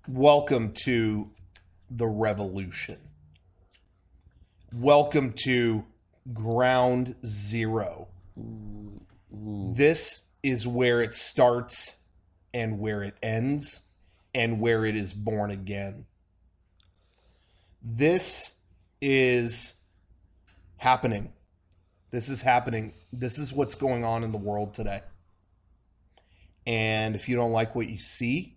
Welcome to the revolution. Welcome to ground zero. This is where it starts and where it ends and where it is born again. This is happening. This is happening. This is what's going on in the world today. And if you don't like what you see,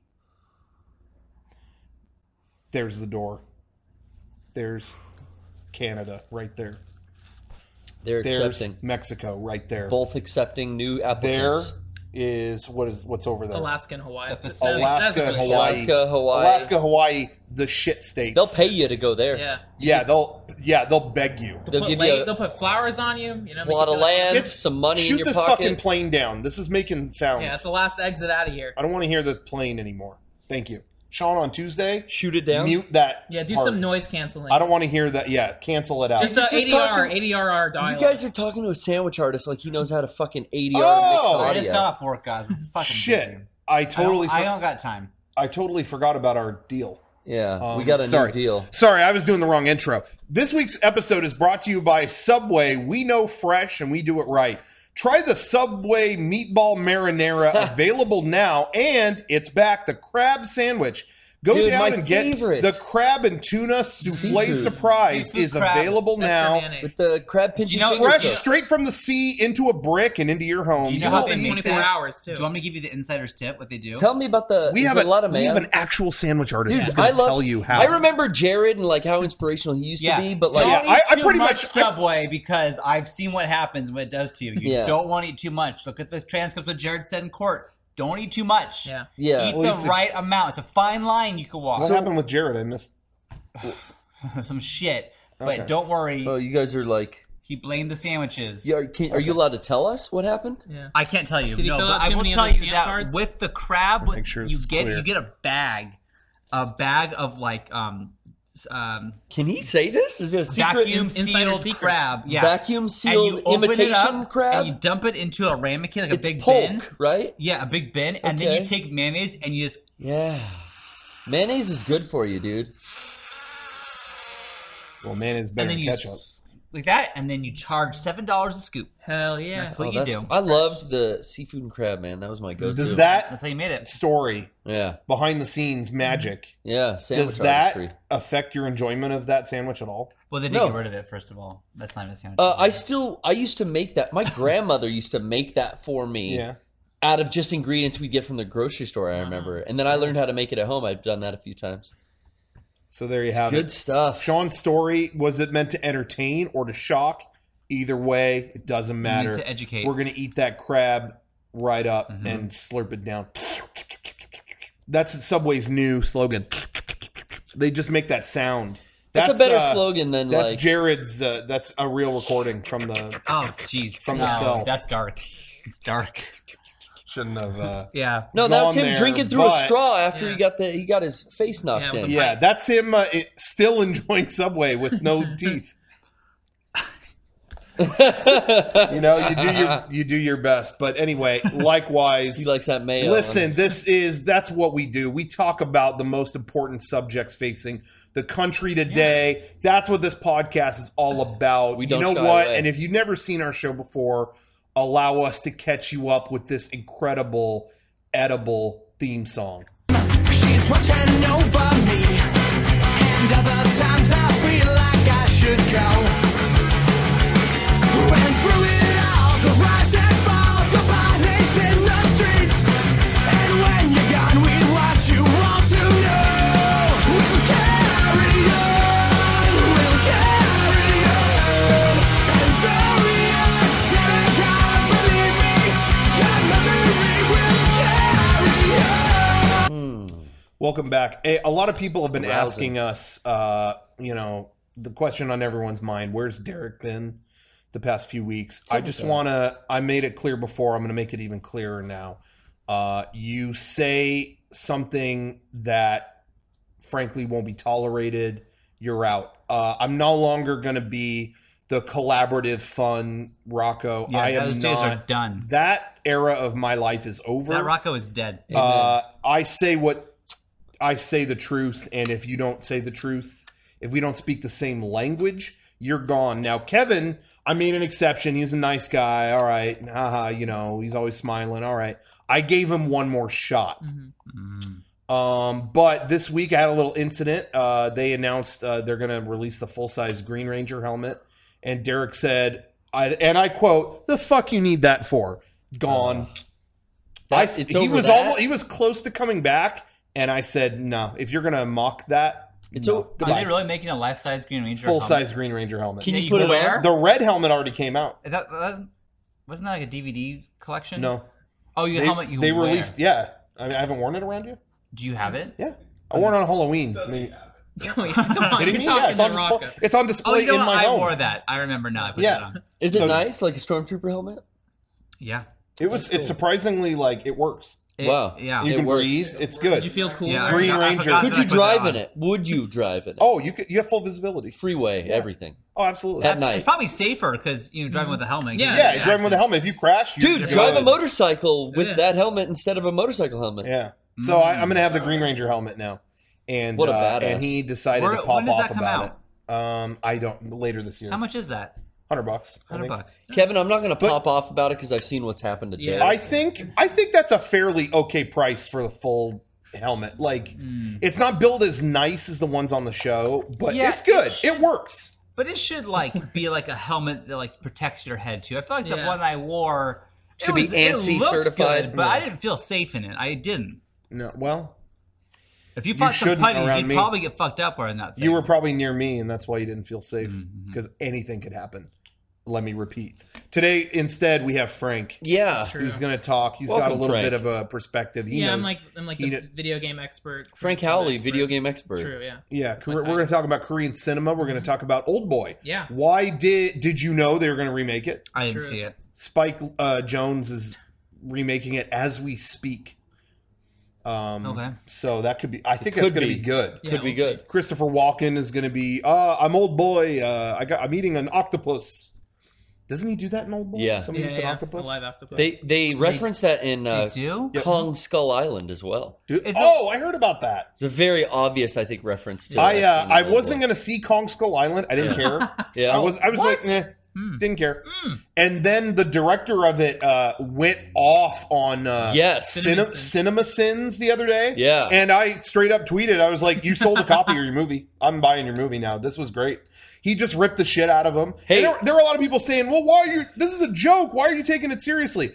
there's the door. There's Canada right there. They're There's accepting. Mexico right there. Both accepting new There applicants. is what's over there? Alaska and Hawaii. Alaska and Hawaii. Alaska, Hawaii. The shit states. They'll pay you to go there. Yeah. They'll beg you. They'll put flowers on you. You know, A plot of land, some money in Shoot your this pocket. fucking plane down. This is making sounds. Yeah, it's the last exit out of here. I don't want to hear the plane anymore. Thank you. Sean, on Tuesday, Shoot it down. mute that. Yeah, do part. some noise canceling. I don't want to hear that. Yeah, cancel it out. Just Just ADRR dialogue. You guys are talking to a sandwich artist like he knows how to fucking ADR mix Oh! I audio. just got off work, guys. I'm fucking Shit. busy. I totally I don't got time. I totally forgot about our deal. Yeah, we got a sorry. new deal. Sorry, I was doing the wrong intro. This week's episode is brought to you by Subway. We know fresh and we do it right. Try the Subway meatball marinara, available now, and it's back, the crab sandwich. Go Dude, down my and get favorite. the crab and tuna souffle Seafood. surprise Seafood is crab. available Extra now. mayonnaise. With the crab pigeon You know, finger Fresh stuff. straight from the sea into a brick and into your home. Do you know You how will they Within eat make 24 that. hours, too. Do you want me to give you the insider's tip? What they do? Tell me about the. We is have there a lot of we have man. an actual sandwich artist Dude, who's going I to love. tell you how. I remember Jared and like how inspirational he used to be, but like don't Yeah, eat I too pretty much much- Subway because I've seen what happens when it does to you. You Yeah. don't want to eat too much. Look at the transcript what Jared said in court. Don't eat too much. Yeah. Yeah. Eat Well, the he's- right amount. It's a fine line you can walk. What happened with Jared? I missed. Some shit. Okay. But don't worry. oh, you guys are like. He blamed the sandwiches. Yeah, are you allowed to tell us what happened? Yeah. I can't tell you. Did he No, fill but out I too will many of tell those you stamp that cards? with the crab, Make sure you it's get clear. you get a bag of like Can he say this? Is it a secret? vacuum insider sealed secret. crab. Yeah. Vacuum And sealed you open it up, imitation crab. and you dump it into a ramekin, like It's a big Polk, bin. right? Yeah, a big bin, and then Okay. you take mayonnaise and you just Yeah. Mayonnaise is good for you, dude. Well, man, it's better and then than you ketchup. like that, and then you charge $7 a scoop. Hell yeah. That's what you do. I loved the seafood and crab, man. That was my go-to. Does that That's how you made it. story, Yeah. behind the scenes magic, Yeah. Sandwich does that artistry. affect your enjoyment of that sandwich at all? Well, they did No. get rid of it. First of all, that's not even a sandwich. I used to make that. My grandmother used to make that for me. Yeah. Out of just ingredients we'd get from the grocery store, I remember. And then I learned how to make it at home. I've done that a few times. So there you have Good it. stuff. Sean's story, was it meant to entertain or to shock? Either way, it doesn't matter. to educate. We're going to eat that crab right up and slurp it down. That's Subway's new slogan. They just make that sound. That's a better slogan than That's like. Jared's. That's a real recording from the. oh, jeez. From the cell. That's dark. It's dark. Shouldn't have. Yeah. No, that was gone him there, drinking through a but- straw after Yeah. he got his face knocked Yeah, with in. the Yeah, that's him still enjoying Subway with no teeth. You know, you do your best. But anyway, likewise. He likes that mayo. Listen, that's what we do. We talk about the most important subjects facing the country today. That's what this podcast is all about. We You don't know shy what? away. And if you've never seen our show before, allow us to catch you up with this incredible edible theme song. She's watching over me, and other times I feel like I should go. Ran through it all, the rise and fall, the bodies in the streets. And when you're gone, we watch you want to know. We'll carry on, we'll carry on. And though the others can't believe me, your memory will carry on. Welcome back. A lot of people have been Arousing. asking us, the question on everyone's mind, where's Derek been the past few weeks? I just I made it clear before, I'm going to make it even clearer now. You say something that frankly won't be tolerated, you're out. I'm no longer going to be the collaborative, fun Rocco. Yeah, I am those days are not. done. That era of my life is over. That Rocco is dead. I say what I say the truth, and if you don't say the truth, if we don't speak the same language, you're gone. Now, Kevin, I made an exception. He's a nice guy. All right. Haha, he's always smiling. All right. I gave him one more shot. But this week I had a little incident. They announced they're going to release the full-size Green Ranger helmet. And Derek said, and I quote, "The fuck you need that for?" Gone. He was close to coming back, and I said, "No, if you're gonna mock that, Are goodbye." they really making a life-size Green Ranger Full-size Green Ranger helmet? Can you you put can it wear? on? The red helmet already came out. Wasn't that like a DVD collection? No, Oh, your helmet you they wear. released. Yeah, I haven't worn it around you. Do you have it? Yeah, I wore it on Halloween. I mean, Oh, yeah. Come on, kidding you're me? talking it's on to display. Rocco. It's on Oh, display you know in what? my I home. wore that. I remember now. I put Yeah. that on. Is it So- nice, like a stormtrooper helmet? Yeah. It's surprisingly like it works. Wow. Yeah. You It can works. breathe. It's good. Did you feel cool? Yeah, Green I Ranger. forgot Could that you I put drive that in on. it? Would you drive in it? Oh, you have full visibility. Freeway, everything. Oh, absolutely. At night. It's probably safer because driving with a helmet. Yeah. Yeah, driving with a helmet. If you crash, you're Dude, good. drive a motorcycle with Yeah. that helmet instead of a motorcycle helmet. Yeah. So I'm going to have the Green Ranger helmet now, and What a badass. and he decided Where- to pop when does off that come about out? it. I don't later this year. How much is that? $100. I think. $100. Kevin, I'm not going to But- pop off about it because I've seen what's happened to Yeah. Derek. I think that's a fairly okay price for the full helmet. Like, it's not built as nice as the ones on the show, but Yeah, it's good. It works. But it should be like a helmet that like protects your head too. I feel like the Yeah. one I wore Should be ANSI it looked certified. good, but Yeah. I didn't feel safe in it. I didn't. No, well, If you fought some shouldn't putties, around you'd me. probably get fucked up wearing that thing. you were probably near me, and that's why you didn't feel safe Mm-hmm. because anything could happen. Let me repeat. Today, instead, we have Frank, Yeah. True. who's going to talk. He's got a Welcome, little Frank. bit of a perspective. He Yeah, knows. I'm like he the kn- video game expert. Frank Consumer Howley, expert. video game expert. It's true, yeah. Yeah, my we're going to talk about Korean cinema. We're going to talk about Old Boy. Yeah. Why did you know they were going to remake it? I didn't True. see it. Spike Jones is remaking it as we speak. Okay. So that could be. I think that's Could going to be. be good. Yeah, Could be we'll see. good. Christopher Walken is going to be. I'm Old Boy. I'm eating an octopus. Doesn't he do that in Old Boy? Yeah. Somebody eats an octopus. A live octopus. They reference that in They do? Kong Skull Island as well. Do- Is I heard about that. It's a very obvious, I think, reference to. I wasn't going to see Kong Skull Island. I didn't care. Yeah. I was like, didn't care. And then the director of it went off on Yes. Cinema Sins the other day. Yeah. And I straight up tweeted, I was like, you sold a copy of your movie. I'm buying your movie now. This was great. He just ripped the shit out of him. Hey. And there were a lot of people saying, well, why are you, this is a joke. Why are you taking it seriously?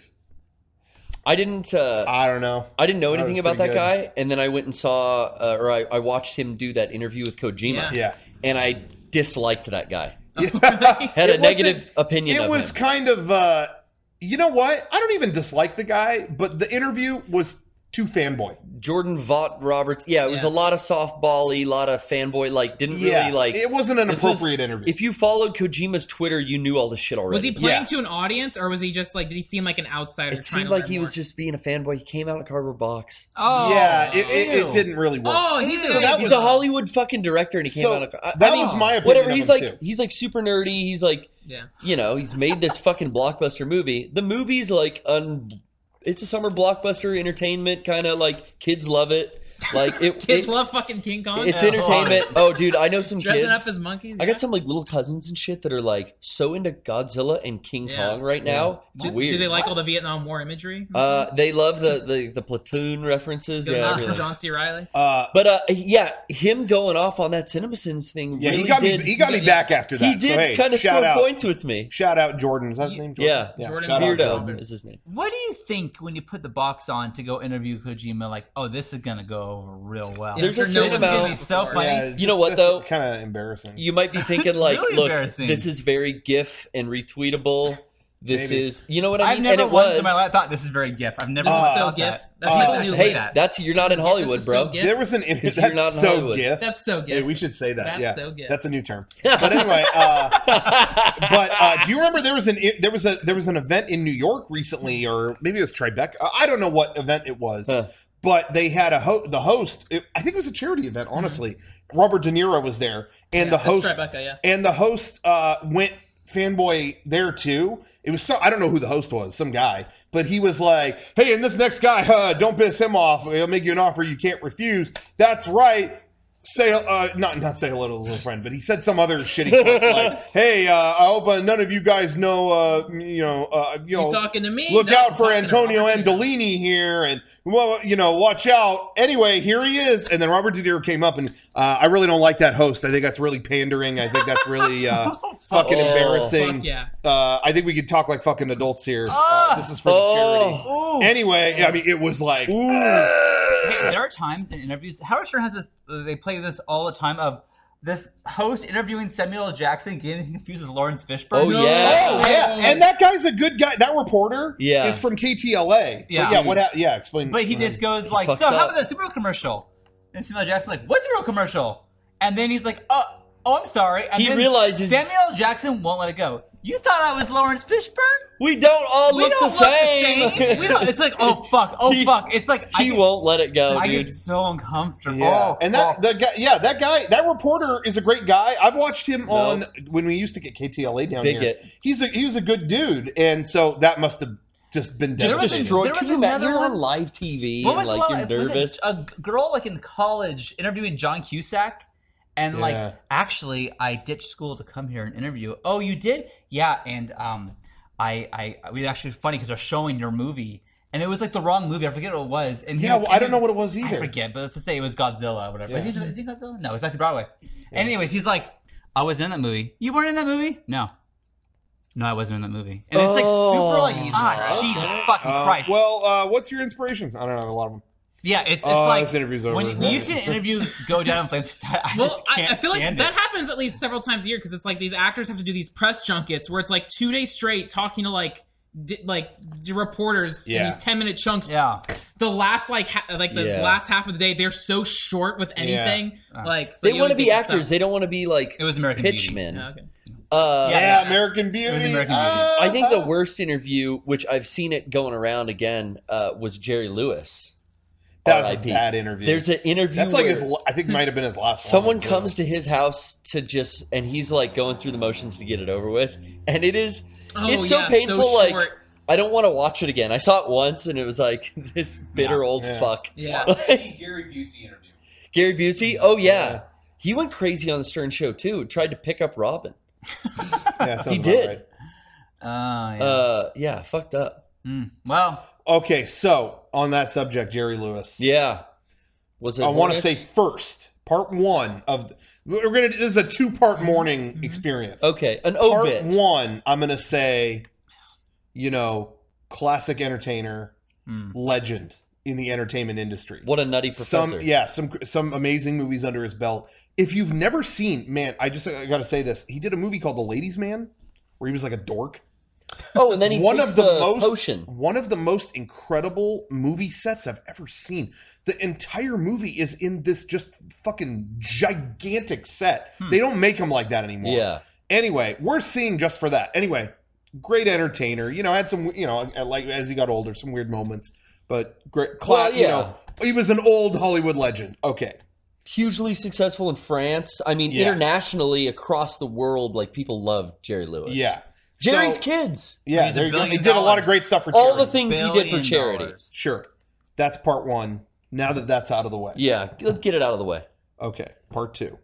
I didn't. I don't know. I didn't know That anything was about that pretty guy, and then I went and saw, I watched him do that interview with Kojima, Yeah. and I disliked that guy. Yeah. Had a It negative wasn't- opinion It of was him. kind of, you know what? I don't even dislike the guy, but the interview was too fanboy. Jordan Vaught Roberts. Yeah, it was Yeah. a lot of softball-y, a lot of fanboy. Like, didn't Yeah, really like. it wasn't an this was- appropriate interview. If you followed Kojima's Twitter, you knew all the shit already. Was he playing Yeah. to an audience, or was he just like? Did he seem like an outsider? It trying seemed to like learn he more? was just being a fanboy. He came out of a cardboard box. Oh. Yeah, it Ew. didn't really work. Oh, he's So the that He's was- a Hollywood fucking director, and he came So out of. that was my opinion. Whatever. of He's him, like too. he's like super nerdy. He's like yeah. he's made this fucking blockbuster movie. The movie's like it's a summer blockbuster entertainment kind of like kids love it. Like Kids love fucking King Kong. it's Yeah. entertainment. Oh, dude, I know some Dressing kids. up as monkeys. I yeah. got some like little cousins and shit that are like so into Godzilla and King Yeah. Kong right now. It's Do, weird. do they like all the Vietnam War imagery? They love the platoon references. Yeah, everything. John C. Riley. But yeah, him going off on that CinemaSins thing. Yeah, really he got did, me back after that. He did so, hey, kind of shout score out, points with me. Shout out Jordan. Is that his name? Jordan? Yeah, Jordan shout out Beardo Jordan. is his name. What do you think when you put the box on to go interview Kojima? Like, oh, this is gonna go over real well. Yeah, There's I'm a sure certain no one's amount- done It's it so before. funny. Yeah, You know what, though? Kind of embarrassing. You might be thinking It's like, really look, embarrassing. this is very GIF and retweetable. This Maybe. is, you know what I I've mean? never and it once was. in my life thought this is very GIF. I've never This is once so thought GIF. that. That's People like- do Hey, that. that's you're not in This is Hollywood, so bro. GIF. There was an You're image not that's in so Hollywood. GIF. That's so good. Hey, we should say that. That's yeah, so good. that's a new term. But anyway, but do you remember there was an event in New York recently, or maybe it was Tribeca? I don't know what event it was, Huh. but they had the host. I think it was a charity event. Honestly, Robert De Niro was there, and the That's host Tribeca, yeah. and the host went fanboy there too. It was I don't know who the host was, some guy, but he was like, hey, and this next guy, don't piss him off. He'll make you an offer you can't refuse. That's right. Say not say hello to the little friend, but he said some other shitty quote, like, "Hey, I hope none of you guys know, you talking to me? Look No, out I'm for talking to Antonio Robert De Niro." Andolini here, and well, watch out." Anyway, here he is, and then Robert De Niro came up, and I really don't like that host. I think that's really pandering. I think that's really fucking embarrassing. Fuck yeah. I think we could talk like fucking adults here. This is for the charity. Ooh. Anyway, I mean, it was like. Hey, there are times in interviews. Howard Stern has this. They play this all the time of this host interviewing Samuel L. Jackson getting confused with Lawrence Fishburne. Oh, yeah. Oh yeah, and that guy's a good guy. That reporter is from KTLA. Yeah. But yeah, explain. But he just goes like, fucks "So how up. about that Super Bowl commercial?" And Samuel L. Jackson's like, "What's a real commercial?" And then he's like, "Oh, I'm sorry." And He then realizes- Samuel L. Jackson won't let it go. You thought I was Lawrence Fishburne? We don't all We look don't the look same. the same. We don't. It's like, oh fuck, It's like He won't let it go, I dude. get so uncomfortable. Yeah, and Oh. that guy, that reporter is a great guy. I've watched him on when we used to get KTLA down Bigot. here. He was a good dude, and so that must have just been Just devastating. destroyed. there was Can you imagine? another You're on one- live TV What and was the like one- you're was it nervous. a girl like in college interviewing John Cusack, and Yeah. like, actually, I ditched school to come here and interview. Oh, you did? Yeah, and we actually funny because they're showing your movie, and it was like the wrong movie. I forget what it was. And Yeah, well, I don't know what it was either. I forget, but let's just say it was Godzilla or whatever. Yeah. Is he Godzilla? No, it's Back to Broadway. Anyways, he's like, I wasn't in that movie. You weren't in that movie? No, I wasn't in that movie. And it's like super like, Jesus fucking Christ. Well, what's your inspirations? I don't know, I have a lot of them. Yeah, it's like this interview's over. when you see an interview go down in flames. Well, I feel like stand that it. happens at least several times a year because it's like these actors have to do these press junkets where it's like 2 days straight talking to like reporters in Yeah. these 10-minute chunks. Yeah, The last the Yeah. last half of the day, they're so short with anything. Like so They you want to always be get actors. stuff. They don't want to be like it was American Beauty. pitchmen. Yeah, okay. Yeah, American Beauty. It was American Beauty. I think the worst interview, which I've seen it going around again, was Jerry Lewis. that was a R.I.P. bad interview. There's an interview. That's like where I think might have been his last. someone one, too. comes to his house and he's like going through the motions to get it over with, and it's so yeah, painful. so like short. I don't want to watch it again. I saw it once, and it was like this bitter old Yeah. fuck. Yeah. Gary Busey interview. Gary Busey. Oh yeah, he went crazy on the Stern Show too. Tried to pick up Robin. Yeah, sounds He about did. right. Yeah. Fucked up. Well, Okay, so on that subject, Jerry Lewis. Yeah. Was it? I want to say Hornets? first, part one of this is a 2-part morning experience. Okay, an Part obit. one, I'm gonna say, classic entertainer, legend in the entertainment industry. What a nutty professor. Some amazing movies under his belt. If you've never seen, man, I got to say this. He did a movie called The Ladies' Man, where he was like a dork. Oh, and then he One takes of the the most potion. one of the most incredible movie sets I've ever seen. The entire movie is in this just fucking gigantic set. They don't make them like that anymore. Yeah. Anyway, we're seeing just for that. Anyway, great entertainer. Had some, like as he got older, some weird moments, but great. Well, yeah. He was an old Hollywood legend. Okay. Hugely successful in France. I mean, Yeah. internationally, across the world, like people love Jerry Lewis. Yeah. Jerry's So- kids. Yeah, He's there $1 you go. He billion. did a lot of great stuff for All charity. the things he did for $1 charity. billion. Sure. That's part one. Now that that's out of the way. Yeah, let's get it out of the way. Okay, part two.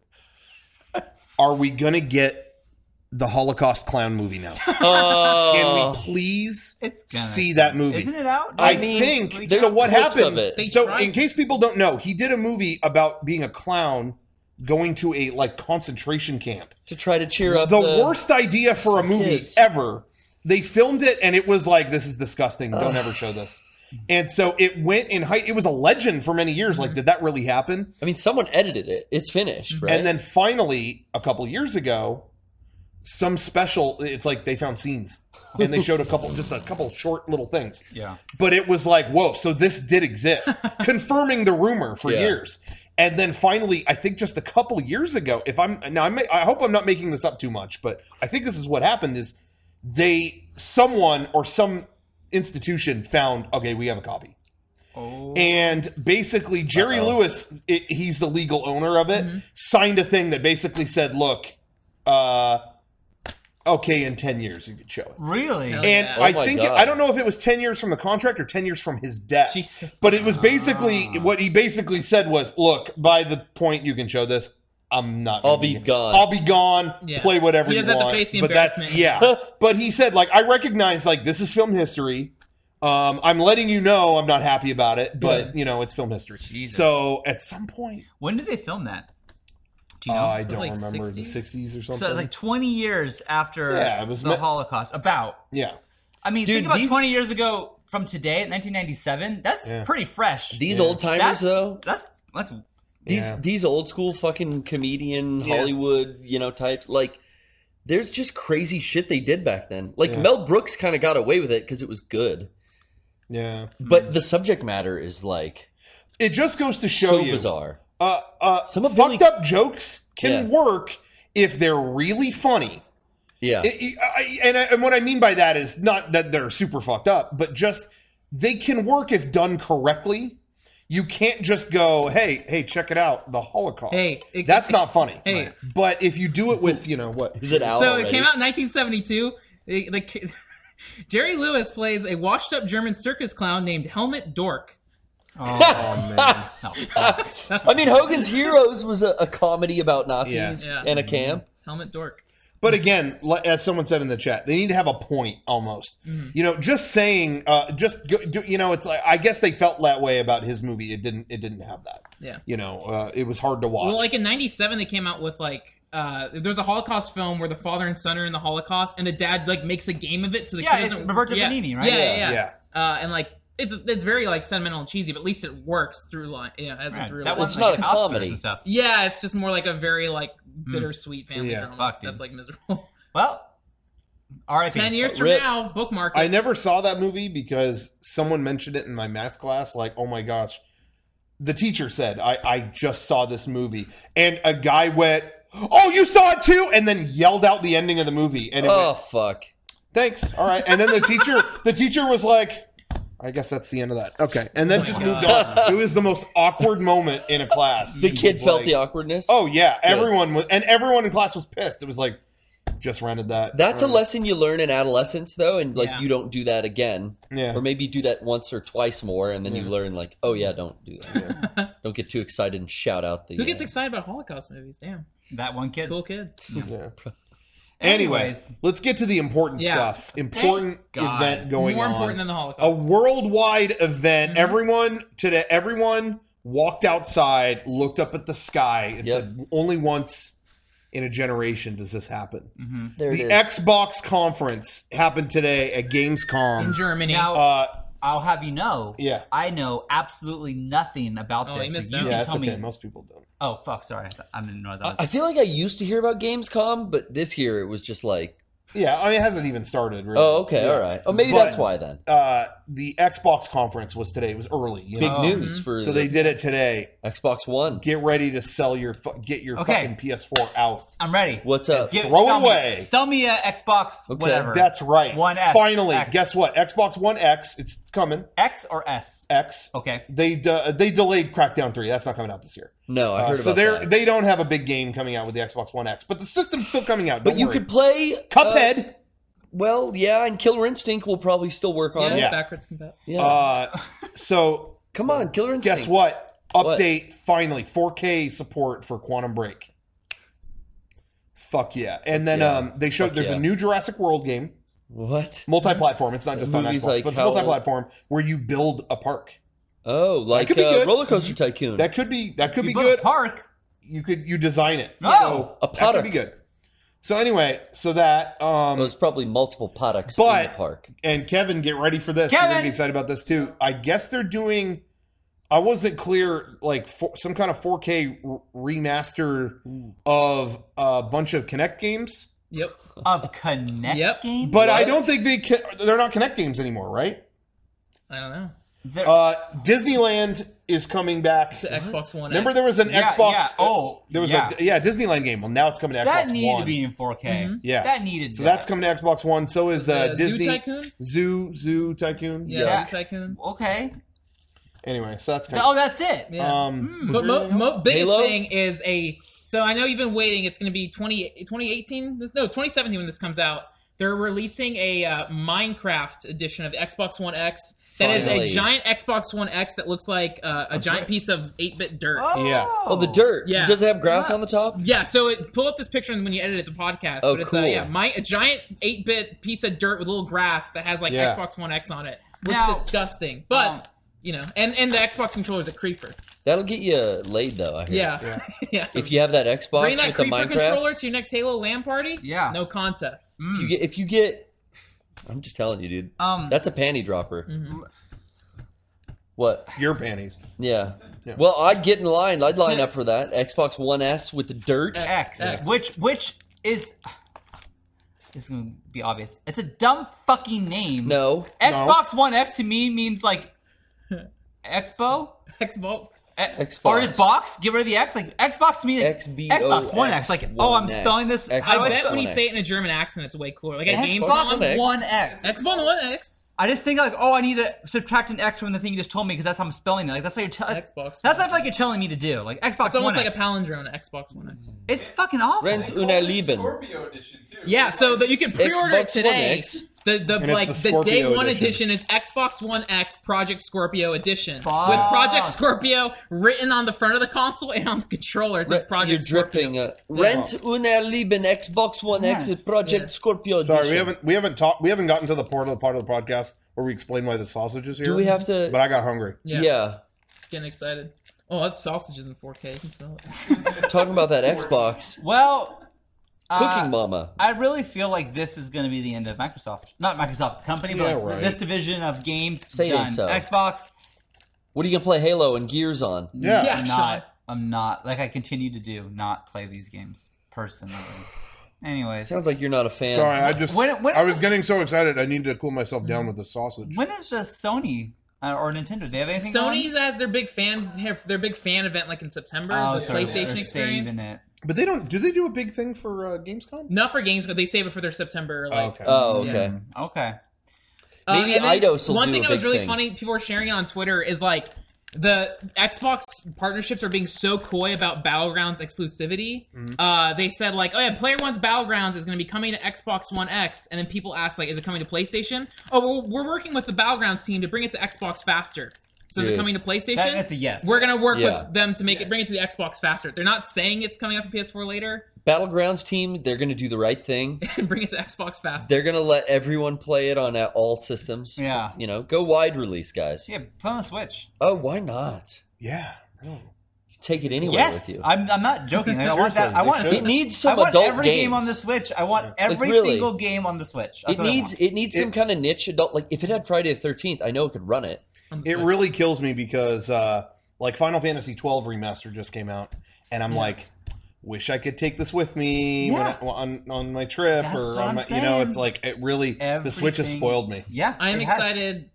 Are we going to get the Holocaust clown movie now? Can we please It's gonna see that movie? Isn't it out? I mean, think there's so. What clips happened? of it. They So, tried. in case people don't know, he did a movie about being a clown going to a concentration camp. To try to cheer up The worst idea for a movie kids. ever. They filmed it, and it was like, "This is disgusting. Don't ever show this." And so it went in height. It was a legend for many years. Like, did that really happen? I mean, someone edited it. It's finished, right? And then finally, a couple years ago, some special. It's like they found scenes, and they showed a couple short little things. Yeah. But it was like, whoa! So this did exist, confirming the rumor for Yeah. years. And then finally, I think just a couple years ago, I hope I'm not making this up too much, but I think this is what happened: is someone or some institution found, okay, we have a copy. Oh. And basically, Jerry Lewis, he's the legal owner of it, signed a thing that basically said, look, okay, in 10 years you could show it. Really? Hell And yeah. Oh I my think God. I don't know if it was 10 years from the contract or 10 years from his death. Jesus. But it was basically what he basically said was, "Look, by the point you can show this, I'm not. I'll gonna be gone." I'll be gone. Yeah. Play whatever He you doesn't have want." to face the but that's embarrassment. But he said, like, I recognize, like, this is film history. I'm letting you know I'm not happy about it, but Good. it's film history. Jesus. So at some point, When did they film that? Do you know? I don't like remember, the 60s? 60s or so something. it's like 20 years after Yeah, it was the Holocaust. About. yeah. I mean, Dude, think about these- 20 years ago from today, 1997. That's Yeah. pretty fresh. These Yeah. old timers, that's, though, That's Yeah. these old school fucking comedian Yeah. Hollywood, types, like, there's just crazy shit they did back then. Like, Yeah. Mel Brooks kind of got away with it because it was good. Yeah. But the subject matter is, like, It just goes to show so you. bizarre. Some of fucked Billy- up jokes can Yeah. work if they're really funny. Yeah. And what I mean by that is not that they're super fucked up, but just they can work if done correctly. You can't just go, hey, check it out, the Holocaust. Hey, that's not funny. Hey. But if you do it with, what? Is it out So already? it came out in 1972. Jerry Lewis plays a washed-up German circus clown named Helmut Dork. Oh, man. I mean, Hogan's Heroes was a comedy about Nazis Yeah. and a camp. Helmut Dork. But again, as someone said in the chat, they need to have a point almost. Just saying, it's like, I guess they felt that way about his movie. It didn't have that. Yeah. It was hard to watch. Well, like in '97, they came out with there's a Holocaust film where the father and son are in the Holocaust, and the dad makes a game of it. So the Yeah, kid it's doesn't- Roberto Benigni, right? Yeah. And it's very sentimental and cheesy, but at least it works through line. Yeah, as a Right. through That line. one's It's not like a Oscars comedy. and stuff. Yeah, it's just more like a very bittersweet family Yeah. drama. Fuck, dude. That's miserable. Well, R.I.P. 10 years from Rip. now, bookmark it. I never saw that movie because someone mentioned it in my math class. Like, oh my gosh. The teacher said, I just saw this movie. And a guy went, oh, you saw it too? And then yelled out the ending of the movie. And it Oh, went, fuck. thanks. All right. And then the teacher was like, I guess that's the end of that. Okay. And then Oh my just God. moved on. It was the most awkward moment in a class. The It kid was felt like, the awkwardness. oh yeah. Everyone in class was pissed. It was like, just rented that. That's a lesson you learn in adolescence, though, and Yeah. you don't do that again. Yeah. Or maybe do that once or twice more, and then you learn, oh yeah, don't do that. Don't get too excited and shout out the. Who gets excited about Holocaust movies? Damn. That one kid. Cool kid. Yeah. Anyway, Anyways. let's get to the important Yeah. stuff. Important God. event going More on. important than the A Holocaust. worldwide event. Mm-hmm. Everyone walked outside, looked up at the sky, and Yep. said, only once in a generation does this happen. There it The is. Xbox conference happened today at Gamescom. in Germany. Now, I'll have you know. Yeah. I know absolutely nothing about Oh, this. you missed so out. you Yeah, can that's tell okay. me. Most people don't. Oh fuck! Sorry, I didn't realize I was. I feel like I used to hear about Gamescom, but this year it was just like, Yeah, I mean, it hasn't even started, really. oh, okay, Yeah. all right. Oh, maybe But, that's why then. The Xbox conference was today. It was early. Big Oh. news for So they did it today. Xbox One. Get ready to sell get your Okay. fucking PS4 out. I'm ready. What's up? Throw it sell away. Sell me a Xbox, Okay. whatever. That's right. One X. Finally, X. guess what? Xbox One X. It's coming. X or S. X. Okay. They delayed Crackdown 3. That's not coming out this year. No, I heard So about that. they don't have a big game coming out with the Xbox One X, but the system's still coming out. But Don't you worry. could play Cuphead. Well, yeah, and Killer Instinct will probably still work on yeah, it. Yeah. backwards compatible. Yeah. So Come on, Killer Instinct. guess what? What? Update finally 4K support for Quantum Break. Fuck yeah! And then yeah. they showed Fuck there's yeah. a new Jurassic World game, What? multi-platform. It's not just on Movies Xbox, like but it's how- multi-platform where you build a park. Oh, like could be good. Roller Coaster Tycoon. That could be You be built good. a park. You design it. Oh, So a that paddock. could be good. So anyway, so that There's probably multiple paddocks in But- the park. and Kevin, get ready for this. You're Kevin! gonna be excited about this too. I guess they're doing. I wasn't clear, like some kind of 4K remaster of a bunch of Kinect games, Yep. of Connect Yep. games. but I What? don't think they're not Kinect games anymore, right? I don't know. There- Disneyland is coming back. To Xbox One. Remember, X. there was an Yeah, Xbox. yeah. Oh, there was yeah. a Disneyland game. Well, now it's coming to that Xbox needed One. to be in 4K. Yeah. that needed. So that's coming to Xbox One. So is Zoo Disney Tycoon? Zoo Tycoon. Yeah, Yeah. Zoo Tycoon. okay. Anyway, so that's kind Oh, that's it. Yeah. of But biggest Halo? thing is a So I know you've been waiting. It's going to be 2018? No, 2017 when this comes out. They're releasing a Minecraft edition of the Xbox One X. That is Finally. a giant Xbox One X that looks like a giant piece of 8-bit dirt. Yeah. Oh, the dirt. Yeah. Does it have grass on the top? Yeah, so pull up this picture when you edit the podcast. Oh, but it's cool. a giant 8-bit piece of dirt with a little grass that has like Yeah. Xbox One X on it. Looks Now- disgusting. But, and the Xbox controller is a creeper. That'll get you laid, though, I hear. Yeah. Yeah. If you have that Xbox Bring that with the creeper Minecraft, controller to your next Halo LAN party? Yeah. No contest. if you get... I'm just telling you, dude. That's a panty dropper. Mm-hmm. What? Your panties. Yeah. Yeah. Well, I'd get in line. I'd line up for that. Xbox One S with the dirt. X, X. which is it's gonna be obvious. It's a dumb fucking name. No. Xbox One X to me means like Expo. Xbox. Xbox. Or is box? Get rid of the X. Like Xbox to me, XBOX, Xbox One X. Like, oh, I'm One spelling this. X. How do I bet spell when you One say X. it in a German accent, it's way cooler. Like a Xbox One X. One X. Xbox One X. I just think like, oh, I need to subtract an X from the thing you just told me because that's how I'm spelling it. Like that's what you're telling. Xbox. That's what I feel like you're telling me to do. Like Xbox It's almost One like X. a palindrome, Xbox One X. It's fucking awful. Rent una Leben. Scorpio edition too. Yeah, so that you can pre-order it Xbox One today. X. The it's like the the Scorpio day one edition. edition is Xbox One X Project Scorpio edition Fuck. with Project Scorpio written on the front of the console and on the controller. It says You're Project Scorpio. dripping. Rent una Leben Xbox One X Yes. Project Yeah. Scorpio Sorry, edition. we haven't gotten to the part of the podcast where we explain why the sausage is here. Do we have to? But I got hungry. Yeah, getting excited. Oh, that's sausages in 4K. You can smell it. Talking about that Xbox. Well, Cooking Mama. I really feel like this is going to be the end of Microsoft. Not Microsoft, the company, Yeah, but like right. this division of games Say it done. ain't so. Xbox. What are you going to play Halo and Gears on? Yeah. Yeah. I'm not like I continue to do. Not play these games personally. Anyways, Sounds like you're not a fan. Sorry, I just When I is was this- getting so excited I needed to cool myself down with the sausage. when is the Sony or Nintendo? Do they have anything? Sony's going? has their big fan event like in September. Oh, the so PlayStation they're experience. saving it. But they don't. Do they do a big thing for Gamescom? Not for games, but they save it for their September. Like, okay. Oh, okay. Okay. Maybe and then Eidos will one do thing a that was big really thing. funny, people were sharing it on Twitter, is like the Xbox partnerships are being so coy about Battlegrounds exclusivity. They said like, oh yeah, PlayerOne's Battlegrounds is going to be coming to Xbox One X, and then people asked like, is it coming to PlayStation? Oh, well, we're working with the Battlegrounds team to bring it to Xbox faster. So is it Dude. coming to PlayStation? That's a yes. We're gonna work Yeah. with them to make it bring it to the Xbox faster. They're not saying it's coming out for PS4 later Battlegrounds team, they're going to do the right thing. and bring it to Xbox faster. They're going to let everyone play it on all systems. Yeah. You know, go wide release, guys. Yeah, play on the Switch. Oh, why not? Yeah. Oh. Take it anywhere Yes, with you. I'm not joking. Like, I want that. Seriously, I want. they should. It needs I some want adult every games. game on the Switch. I want every really. single game on the Switch. That's It what I needs want. it needs some kind of niche adult. Like if it had Friday the 13th, I know it could run it. It really kills me because like Final Fantasy 12 remaster just came out, and I'm like, wish I could take this with me Yeah. on my trip That's or what on I'm my, saying. it's like it really the Switch has Everything- spoiled me. Yeah, I am it has. excited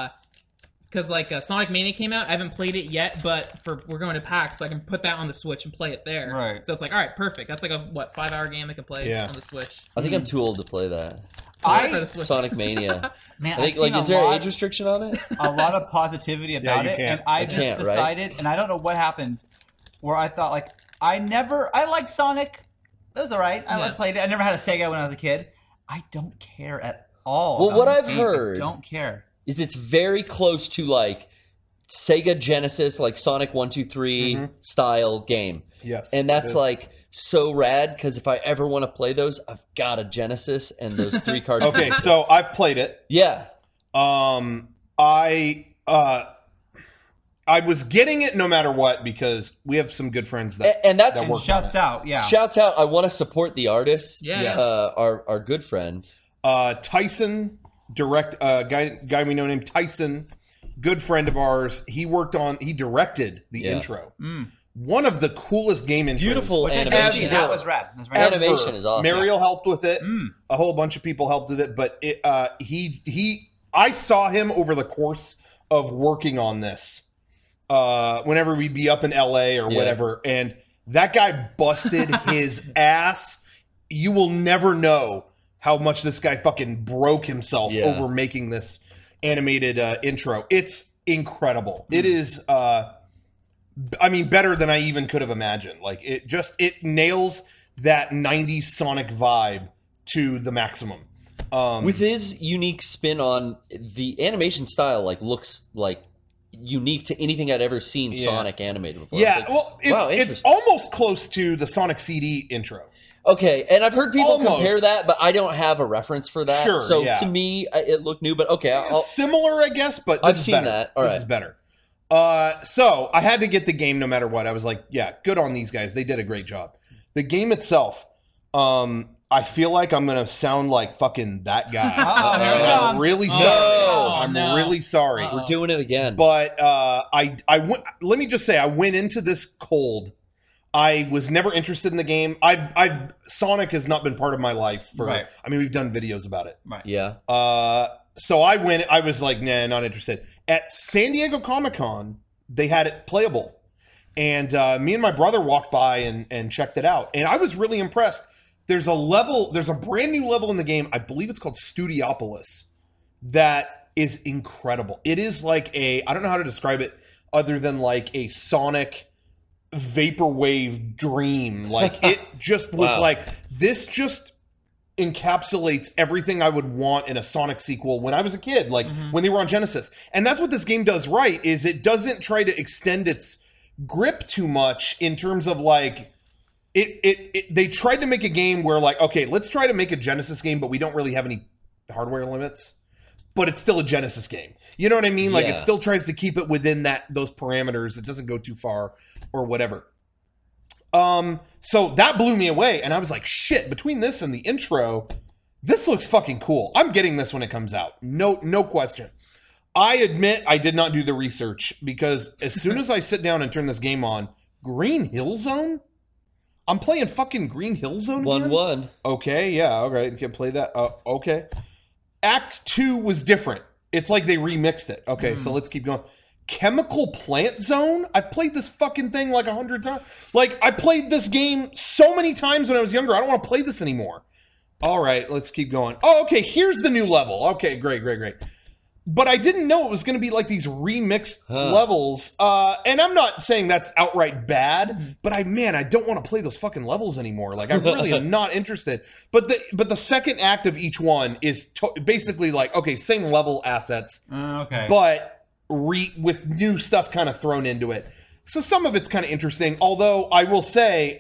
because like Sonic Mania came out. I haven't played it yet, but we're going to PAX, so I can put that on the Switch and play it there. Right. So it's like, all right, perfect. That's like a 5-hour game I can play Yeah. on the Switch. I think I'm too old to play that. For the I Switch. Sonic Mania. man, I think I've seen like is there a an lot, age restriction on it? a lot of positivity about you it, can't. and I You just can't, right? decided, and I don't know what happened, where I thought like I liked Sonic. It was alright. I Yeah. played it. I never had a Sega when I was a kid. I don't care at all. Well, about what this I've game. heard- I don't care. Is it's very close to like Sega Genesis, like Sonic 1, 2, 3 style game. Yes, And it that's is. like so rad because if I ever want to play those, I've got a Genesis and those 3 cards. Okay, so I've played it. Yeah. I was getting it no matter what because we have some good friends that And that's that work on Shouts it. out, yeah. shouts out. I want to support the artists. Yeah. Yes. Our good friend. Tyson, guy we know named Tyson, good friend of ours. He directed the Yeah. intro. One of the coolest game intros. Beautiful Which I did animation. see. That was rad. That's right. Ever. Animation is awesome. Mariel helped with it. A whole bunch of people helped with it, but I saw him over the course of working on this. Whenever we'd be up in LA or Yeah. whatever, and that guy busted his ass. You will never know how much this guy fucking broke himself Yeah. over making this animated intro. It's incredible. It is I mean, better than I even could have imagined. Like, it nails that 90s Sonic vibe to the maximum. With his unique spin on the animation style, like looks like unique to anything I'd ever seen Sonic animated before. Yeah, Like, well, wow, it's almost close to the Sonic CD intro. okay, and I've heard people Almost. compare that, but I don't have a reference for that. Sure, so yeah. to me, it looked new. But okay, Similar, I guess, but this I've is seen better. that. All this right. is better. So I had to get the game no matter what. I was like, yeah, good on these guys. They did a great job. The game itself, I feel like I'm going to sound like fucking that guy. There it I'm comes. really sorry. No. I'm No. really sorry. Uh-oh. we're doing it again. But I went. Let me just say, I went into this cold. I was never interested in the game. Sonic has not been part of my life for. Right. I mean, we've done videos about it. yeah, So I went. I was like, nah, not interested. At San Diego Comic-Con, they had it playable, and me and my brother walked by and checked it out, and I was really impressed. There's a brand new level in the game. I believe it's called Studiopolis. That is incredible. It is like I don't know how to describe it other than like a Sonic vaporwave dream. Like it just was Wow. like, this just encapsulates everything I would want in a Sonic sequel when I was a kid, like when they were on Genesis. And that's what this game does right, is it doesn't try to extend its grip too much in terms of like, they tried to make a game where like, okay, let's try to make a Genesis game, but we don't really have any hardware limits, but it's still a Genesis game. You know what I mean? Like Yeah. it still tries to keep it within those parameters. It doesn't go too far or whatever. So that blew me away, and I was like, shit, between this and the intro, this looks fucking cool. I'm getting this when it comes out. No question. I admit I did not do the research, because as soon as I sit down and turn this game on, Green Hill Zone? I'm playing fucking Green Hill Zone again? 1-1. Okay, yeah, all right. You can play that. Okay. Act 2 was different. It's like they remixed it. Okay, so let's keep going. Chemical Plant Zone? I played this fucking thing like 100 times. Like, I played this game so many times when I was younger. I don't want to play this anymore. All right, let's keep going. Oh, okay, here's the new level. Okay, great. But I didn't know it was going to be like these remixed levels. And I'm not saying that's outright bad, but I don't want to play those fucking levels anymore. Like, I really am not interested. But the second act of each one is basically like, okay, same level assets, Okay. but with new stuff kind of thrown into it. So some of it's kind of interesting. Although I will say,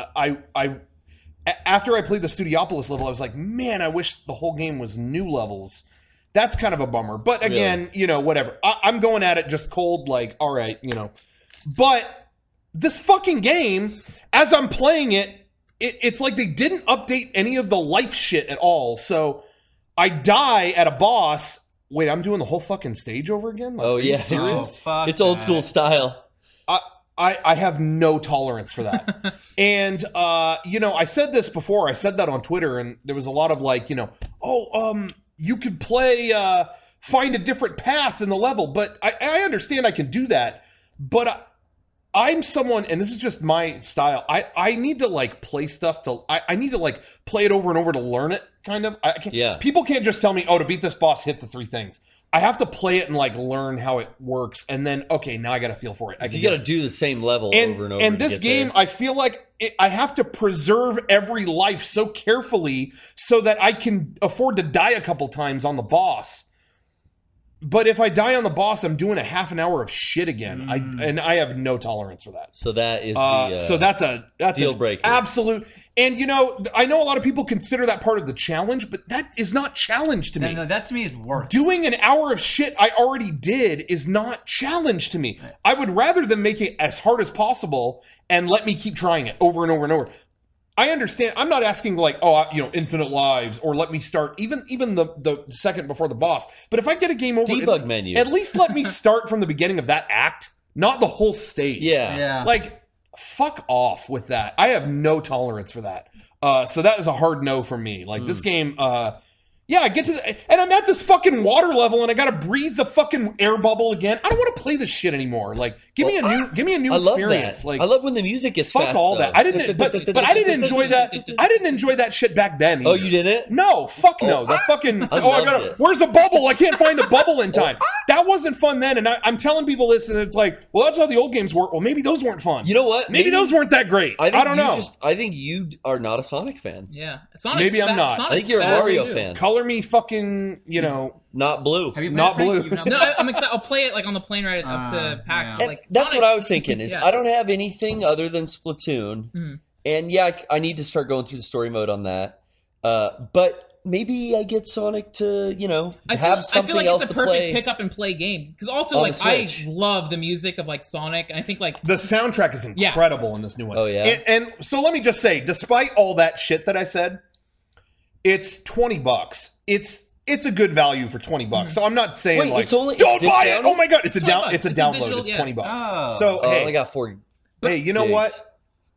after I played the Studiopolis level, I was like, man, I wish the whole game was new levels. That's kind of a bummer. But again, whatever. I'm going at it just cold, like, all right, But this fucking game, as I'm playing it, it's like they didn't update any of the life shit at all. So I die at a boss. Wait, I'm doing the whole fucking stage over again? Like, Oh, are you yeah. serious? fuck It's old that. school style. I have no tolerance for that. And, I said this before. I said that on Twitter, and there was a lot of like, you could play, find a different path in the level. But I understand I can do that. But I'm someone, and this is just my style. I need to like play stuff I need to like play it over and over to learn it, kind of. I can't, Yeah. People can't just tell me, oh, to beat this boss, hit the 3 things. I have to play it and like learn how it works, and then okay, now I got to feel for it. You got to do the same level over and over. And to this get game, there. I feel like I have to preserve every life so carefully so that I can afford to die a couple times on the boss. But if I die on the boss, I'm doing a half an hour of shit again. I have no tolerance for that. So that is So that's a deal breaker. Absolute. And I know a lot of people consider that part of the challenge, but that is not challenge to me. No, that to me is work. Doing an hour of shit I already did is not challenge to me. I would rather them make it as hard as possible and let me keep trying it over and over and over. I understand. I'm not asking like, infinite lives, or let me start even the second before the boss. But if I get a game over, Debug menu. at least let me start from the beginning of that act, not the whole stage. Yeah. Like, fuck off with that. I have no tolerance for that. So that is a hard no from me. Like this game, Yeah, I get to and I'm at this fucking water level, and I gotta breathe the fucking air bubble again. I don't want to play this shit anymore. Like, give me a new I love experience. that. Like, I love when the music gets fuck fast, all though. that. I didn't, but I didn't enjoy that. I didn't enjoy that shit back then. Oh, either. you didn't? No, fuck no. The fucking I loved gotta. it. Where's a bubble? I can't find a bubble in time. That wasn't fun then, and I'm telling people this, and it's like, well, that's how the old games work. Well, maybe those weren't fun. You know what? Maybe those weren't that great. I don't know. I think you are not a Sonic fan. Yeah, Sonic's Maybe I'm not. Sonic's I think you're a fast, Mario too. fan. Color me fucking, Not blue. Have you played Not it, Frank? blue. You've not No, played it? I'm excited. I'll play it like on the plane ride up to PAX. yeah. But, like, That's Sonic- what I was thinking. Is Yeah. I don't have anything other than Splatoon, and yeah, I need to start going through the story mode on that. But maybe I get Sonic to have something I feel like else it's a to perfect play. pick up and play game because also On like the I Switch. love the music of like Sonic, and I think like The soundtrack is incredible in this new one. Oh, yeah? And so let me just say, despite all that shit that I said, it's $20. It's a good value for $20. So I'm not saying Wait, like it's only- don't it's buy it. discounted? Oh my god, it's a $20. download. It's a digital, It's yeah. $20. Oh. So Oh, I hey, only got 4. you know gigs. what?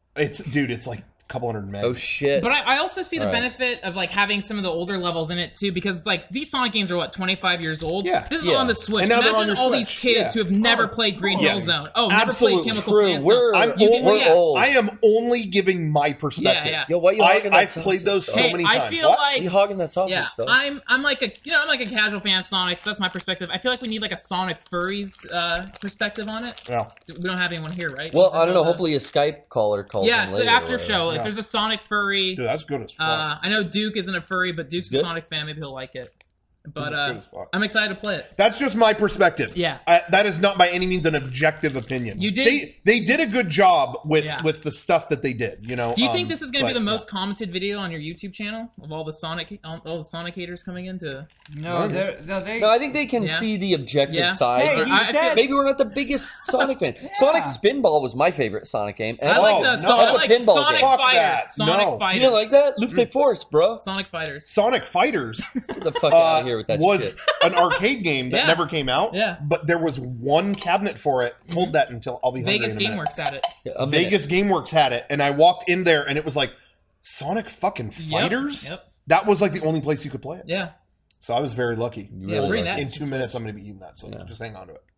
It's like a couple hundred meg. Oh shit! But I also see the All right. benefit of like having some of the older levels in it too, because it's like these Sonic games are what 25 years old. Yeah. This is Yeah. on the Switch. And now they're Imagine on your all Switch. these kids Yeah. who have never played Green Hill yes. Zone. Oh, Absolutely. never played Chemical True. Plant. We're I'm You only, yeah. old. I am only giving my perspective. Yeah. Yo, why you hogging that I've sausage, played those though? so Hey, many I times. feel What? like You hogging that sausage, yeah, though? I'm like a casual fan of Sonic, so that's my perspective. I feel like we need like a Sonic furries perspective on it. Yeah. We don't have anyone here, right? Well, I don't know. Hopefully, a Skype caller calls. Yeah, in so later after or show, if Yeah. there's a Sonic furry, Dude, that's good as fuck. I know Duke isn't a furry, but Duke's a Good. Sonic fan. Maybe he'll like it. But This is good as fuck. I'm excited to play it. That's just my perspective. Yeah. That is not by any means an objective opinion. You did- They did a good job with Yeah. with the stuff that they did. Do you think this is going to be but, the most commented video on your YouTube channel of all the Sonic haters coming in to? No, they. No, I think they can Yeah. see the objective Yeah. side. Hey, Or- he I said. maybe we're not the biggest Sonic fan. Sonic Spinball was my favorite Sonic game. And I like no, the that's I a like pinball Sonic game. Fuck Fighters. that. Sonic No. Fighters. You don't like that? Loop de Force, bro. Sonic Fighters. Sonic Fighters Get the fuck out of here with that was shit. an arcade game that Yeah. never came out. Yeah. But there was one cabinet for it. Hold that until I'll be hungry Vegas in a minute. GameWorks had it. A minute. Vegas GameWorks had it, and I walked in there, and it was like Sonic fucking Fighters. Yep. That was like the only place you could play it. Yeah. So I was very lucky. Yeah, Really bring lucky. that. In 2 minutes, I'm going to be eating that. So Yeah. just hang on to it.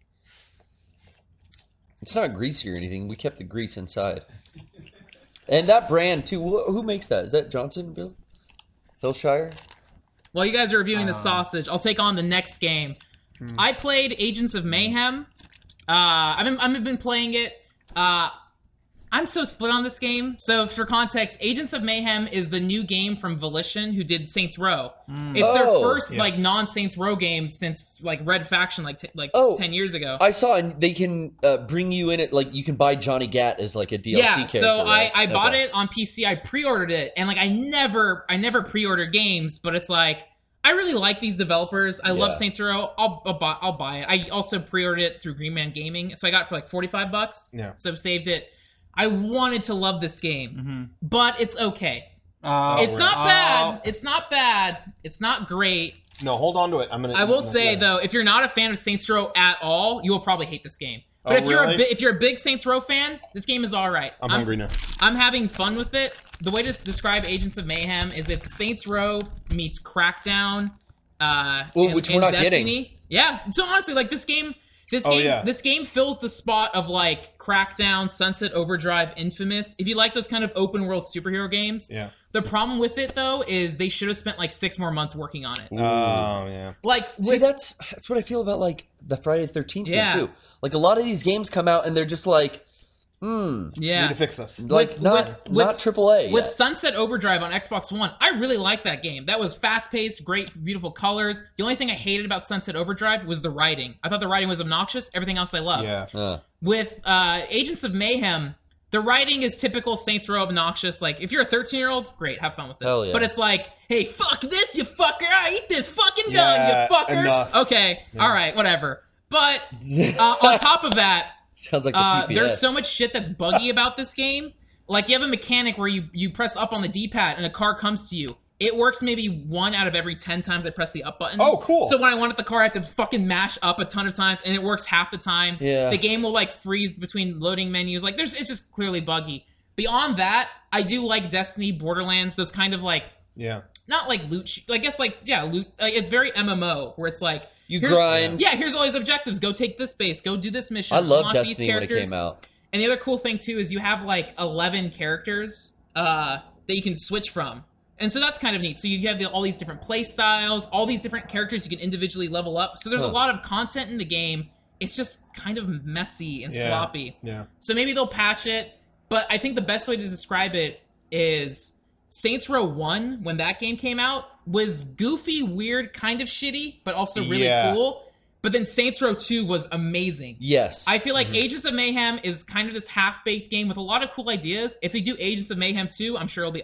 It's not greasy or anything. We kept the grease inside. And that brand too. Who makes that? Is that Johnson, Bill? Hillshire? While you guys are reviewing the sausage, I'll take on the next game. I played Agents of Mayhem. I've been playing it. I'm so split on this game. So for context, Agents of Mayhem is the new game from Volition, who did Saints Row. It's their Oh. first Yeah. like non-Saints Row game since like Red Faction, like Oh. 10 years ago. I saw, and they can bring you in it. Like you can buy Johnny Gat as like a DLC Yeah, character. so right? I bought Okay. it on PC. I pre-ordered it, and like I never pre-order games, but it's like I really like these developers. I love Yeah. Saints Row. I'll buy it. I also pre-ordered it through Green Man Gaming, so I got it for like $45. Yeah. So saved it. I wanted to love this game, but it's okay. Oh, It's not bad. It's not bad. It's not great. No, hold on to it. I'm going to. I will say though, if you're not a fan of Saints Row at all, you will probably hate this game. But Oh, if you're really? if you're a big Saints Row fan, this game is all right. I'm hungry now. I'm having fun with it. The way to describe Agents of Mayhem is it's Saints Row meets Crackdown. Which we're not getting. Yeah. So honestly, like this game, Oh, yeah. this game fills the spot of like Crackdown, Sunset Overdrive, Infamous. If you like those kind of open world superhero games, Yeah. The problem with it though is they should have spent like 6 more months working on it. Oh, yeah. Like See, with that's what I feel about like the Friday the 13th Yeah. game too. Like a lot of these games come out and they're just like, Need yeah. to fix this. like not AAA. With yet. Sunset Overdrive on Xbox One, I really liked that game. That was fast-paced, great, beautiful colors. The only thing I hated about Sunset Overdrive was the writing. I thought the writing was obnoxious. Everything else I loved. Yeah. With Agents of Mayhem, the writing is typical Saints Row obnoxious. Like, if you're a 13-year-old, great, have fun with it. Hell yeah. But it's like, hey, fuck this, you fucker! I eat this fucking gun, Yeah, you fucker! enough. Okay, all right, whatever. But on top of that, Sounds like the PPS. there's so much shit that's buggy about this game. Like, you have a mechanic where you press up on the D-pad and a car comes to you. It works maybe 1 out of every 10 times I press the up button. Oh, cool. So when I want the car, I have to fucking mash up a ton of times, and it works half the times. Yeah. The game will, like, freeze between loading menus. Like, it's just clearly buggy. Beyond that, I do like Destiny, Borderlands, those kind of, like, Yeah. not like loot. I guess like loot. Like, it's very MMO where it's like You here's- grind. Yeah, here's all these objectives. Go take this base. Go do this mission. I love unlock Destiny these when it characters. came out. And the other cool thing too is you have like 11 characters that you can switch from. And so that's kind of neat. So you have all these different play styles, all these different characters you can individually level up. So there's a lot of content in the game. It's just kind of messy and sloppy. Yeah. So maybe they'll patch it. But I think the best way to describe it is Saints Row 1, when that game came out, was goofy, weird, kind of shitty, but also really cool. But then Saints Row 2 was amazing. Yes. I feel like Agents of Mayhem is kind of this half-baked game with a lot of cool ideas. If they do Agents of Mayhem 2, I'm sure it'll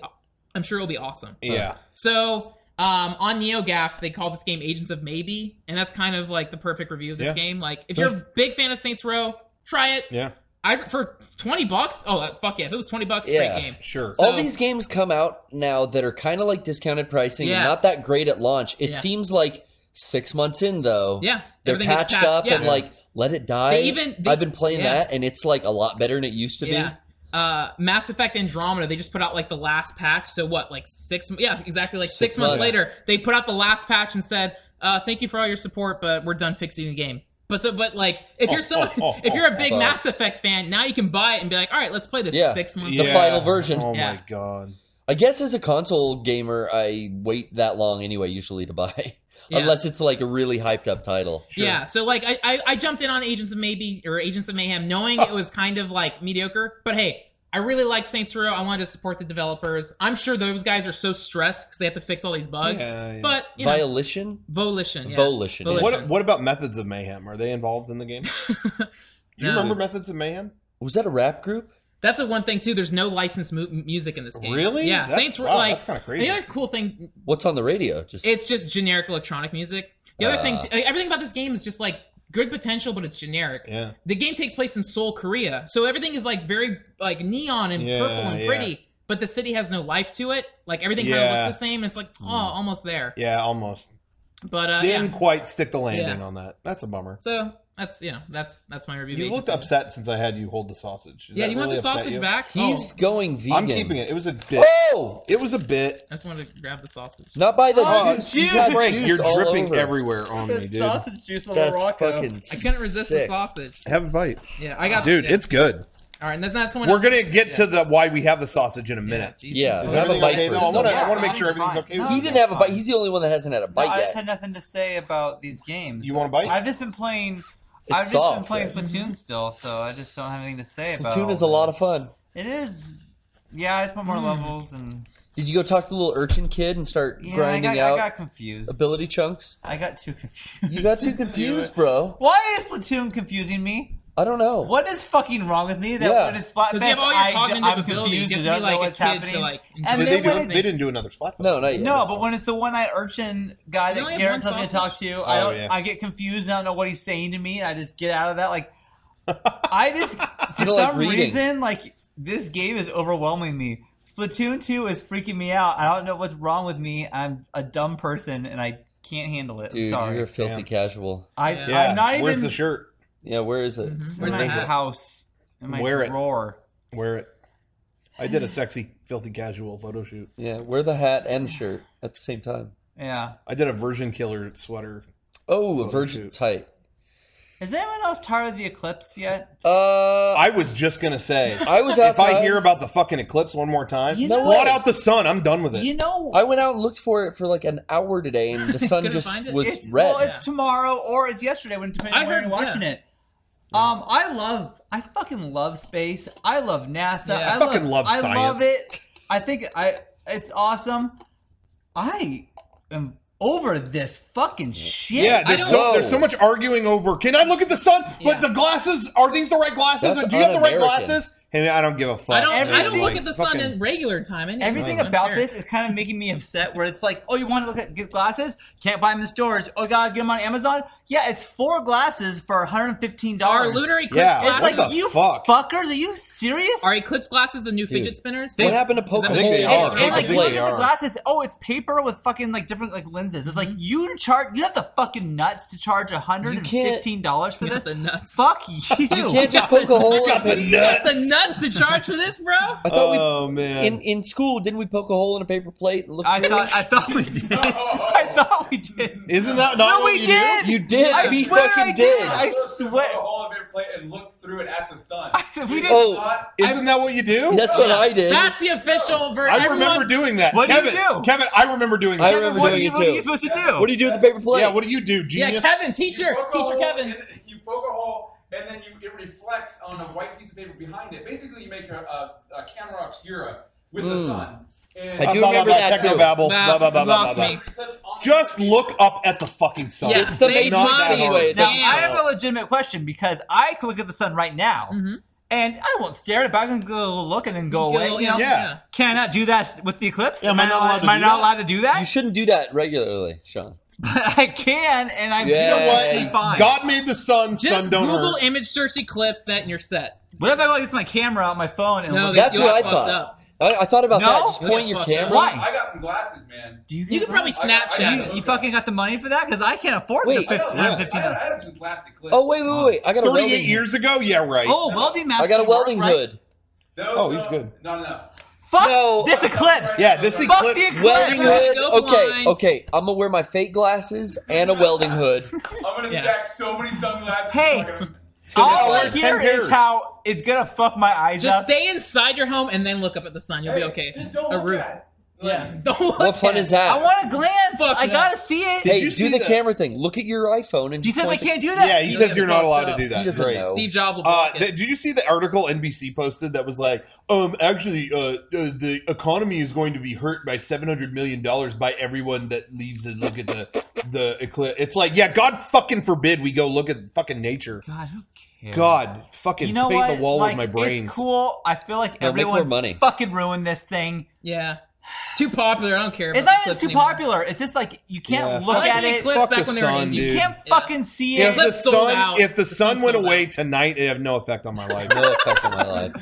be awesome. Yeah. So on NeoGAF, they call this game Agents of Maybe, and that's kind of like the perfect review of this game. Like, if you're a big fan of Saints Row, try it. Yeah. For $20, fuck yeah! If it was $20, great game. Sure. All these games come out now that are kind of like discounted pricing and not that great at launch. It seems like 6 months in, though, Yeah, they're everything gets patched up and yeah. like let it die. I've been playing yeah. that, and it's like a lot better than it used to be. Yeah. Mass Effect Andromeda, they just put out like the last patch. So what, like 6? Yeah, exactly. Like 6 6 months months later, they put out the last patch and said, "Thank you for all your support, but we're done fixing the game." But like, if you're a big Mass Effect fan, now you can buy it and be like, "All right, let's play this 6 months." The final version. Oh Yeah. my god. I guess as a console gamer, I wait that long anyway, usually to buy, Yeah. unless it's like a really hyped up title. Yeah, so like I jumped in on Agents of Mayhem knowing it was kind of like mediocre, but hey, I really like Saints Row. I wanted to support the developers. I'm sure those guys are so stressed because they have to fix all these bugs. Yeah. But you know, Volition. Volition. What about Methods of Mayhem? Are they involved in the game? Do you remember Methods of Mayhem? Was that a rap group? That's a one thing too. There's no licensed music in this game. Really? Yeah. Saints Row, like that's kind of crazy. the other cool thing, What's on the radio? it's just generic electronic music. The other thing, everything about this game is just like good potential, but it's generic. Yeah. The game takes place in Seoul, Korea, so everything is like very like neon and purple and pretty, but the city has no life to it. Like everything kind of looks the same. It's like almost there. Yeah, almost. But Didn't quite stick the landing on that. That's a bummer. So that's that's my review. You of looked Agents. upset since I had you hold the sausage. Did Yeah, that you want really the upset sausage you? back? He's going vegan. I'm keeping it. It was a bit. Oh! It was a bit. I just wanted to grab the sausage. Not by the Oh, juice. You got Frank, juice you're all dripping over. everywhere on me, dude. Sausage juice on That's Morocco. fucking I couldn't resist sick. the sausage. Have a bite. Yeah, I got. Dude, yeah. it's good. All right, and that's not someone. We're else. gonna get to the why we have the sausage in a minute. Jesus. Yeah, Is have a everything bite okay? first. No, I want to Yeah, make sure it's everything's fine. okay. No, with He you. didn't have a bite. He's the only one that hasn't had a No, bite I just yet. had nothing to say about these games. You want a bite? I've just been playing. It's I've just been soft, playing right? Splatoon still, so I just don't have anything to say about. Splatoon is a lot of fun. It is. Yeah, I just want more levels and. Did you go talk to the little urchin kid and start Yeah, grinding I out got confused. ability chunks? I got too confused. You got too confused, bro. Why is Splatoon confusing me? I don't know. What is fucking wrong with me that Yeah. when it's Splatfest, Because you have all your cognitive I'm abilities. confused You and have to don't be know like a what's kid happening? to like. And They, then when they didn't do another Splatfest. No, not yet. No, but when it's the one-eyed urchin guy You that only have Garrett one tells me to talk to, yeah. I get confused and I don't know what he's saying to me, and I just get out of that. Like, I just, for don't like some reading. reason, like, this game is overwhelming me. Splatoon 2 is freaking me out. I don't know what's wrong with me. I'm a dumb person, and I can't handle it. I'm Dude, sorry. you're a filthy Damn. casual. Yeah. I'm not even Where's the shirt? Yeah, where is it? in Where's my the hat? house, in my Wear it. drawer. Wear it. I did a sexy, filthy casual photo shoot. Yeah, wear the hat and the shirt at the same time. Yeah. I did a Version Killer sweater. Oh, a Photo virgin shoot. tight. Is anyone else tired of the eclipse yet? I was just gonna say, I was if outside. I hear about the fucking eclipse one more time, You know blot what? out the sun. I'm done with it. You know, I went out and looked for it for like an hour today, and the sun Couldn't just find it? was it's, red. well, it's tomorrow or it's yesterday, when depending I on where heard- you're watching yeah. it. I fucking love space. I love NASA. Yeah. I fucking love I science. love it. I think it's awesome. I am over this fucking shit. Yeah, I don't- there's so much arguing over. Can I look at the sun? Yeah. But the glasses, are these the right glasses? That's Do you have the right un-American. glasses? Hey, I don't give a fuck. I don't Everything- look at the sun Fucking- in regular time. Anyway, Everything so I don't about care. this is kind of making me upset. Where it's like, oh, you want to get glasses? Can't buy them in stores. Oh, gotta get them on Amazon. Yeah, it's 4 glasses for $115. Are lunar eclipse Yeah, glasses? what Like, the you fuck? fuckers, are you serious? Are eclipse glasses the new fidget spinners? What happened to Is that Pokemon? what think they you are. think? I And like, think you look they at the are. glasses. Oh, it's paper with fucking like different like lenses. It's like you have the fucking nuts to charge $115 for You this. got the nuts. Fuck you. You can't just poke a hole in got the it. nuts. The nuts That's the charge for this, bro. I thought Oh man. in school didn't we poke a hole in a paper plate and look? I through it? thought we did. I thought we did. Isn't that not No, what we you did. do? You did. I We swear fucking I did. did. I Put swear. a hole in a paper plate and look through it at the sun. We did. Oh. Not- Isn't that what you do? That's what I did. That's the official version. I remember doing that. What do you Kevin, do? Kevin, I remember doing that. I remember what doing are it you too. supposed to do? What do you do with the paper plate? Yeah, what do you do, Yeah, genius? Kevin, teacher, You poke a teacher hole Kevin. and you poke a hole, and then it reflects on a white piece of paper behind it. Basically, you make a camera obscura with the sun. And I do remember that too. Technobabble, Nah, blah, blah, blah, lost blah, me. blah. Clips on the Just paper. look up at the fucking sun. Yeah, It's the save main not that money. hard. anyway. Now, Damn. I have a legitimate question because I can look at the sun right now, and I won't stare at it, but I can go look and then go away. You know? Yeah. Can I not do that with the eclipse? Yeah, am I not allowed to am I do not that? allowed to do that? You shouldn't do that regularly, Sean. But I can, and I'm Yeah. perfectly What? fine. God made the sun, Just sun don't Google hurt. image search eclipse that and you're set. What if I like use my camera on my phone and No, look? That's you what I got thought. fucked up. I thought about No? that. Just You'll point get your fucked up. camera. Why? I got some glasses, man. Do you You could probably I got- Snapchat. You fucking got the money for that? Because I can't afford Wait. the I $15. have some plastic clips. Oh wait! I got a 38 welding. years ago? Yeah, right. Oh, welding mask. I got a can work, welding right? hood. Those, Oh, he's good. No. Fuck No. this eclipse. Yeah, this Fuck eclipse. the eclipse. Welding hood. Go Okay, blinds. okay. I'm gonna wear my fake glasses and a welding hood. I'm gonna Yeah. stack so many sunglasses. Hey. I'm gonna- All I wear 10 hear pairs. is how it's gonna fuck my eyes Just up. stay inside your home and then look up at the sun. You'll be Hey, okay. Just don't a look roof. at it. Yeah. Like, Don't look What fun at is it. that? I want to glance. Fuck I no. gotta see it. Did Hey, you do see the that? camera thing. Look at your iPhone and He says I point- can't do that. Yeah, he You says get you're not fucked allowed up. to do that. He doesn't Right. know. Steve Jobs will block it. Did you see the article NBC posted that was like, actually, the economy is going to be hurt by $700 million by everyone that leaves to look at the eclipse? It's like, yeah, God fucking forbid we go look at fucking nature. God, who cares? God, fucking You know paint what? the wall Like, with my brains. It's cool. I feel like No, make more everyone money. fucking ruined this thing. Yeah. It's too popular. I don't care. It's about not the even too clips anymore. popular. It's just like you can't Yeah, look I like at the it. eclipse Fuck back the when they were sun, indie. You dude. can't Yeah. fucking see If it. the Eclipse sold sun, out. if the The sun sun went sold away out. tonight, it'd have no effect on my life. No effect on my life.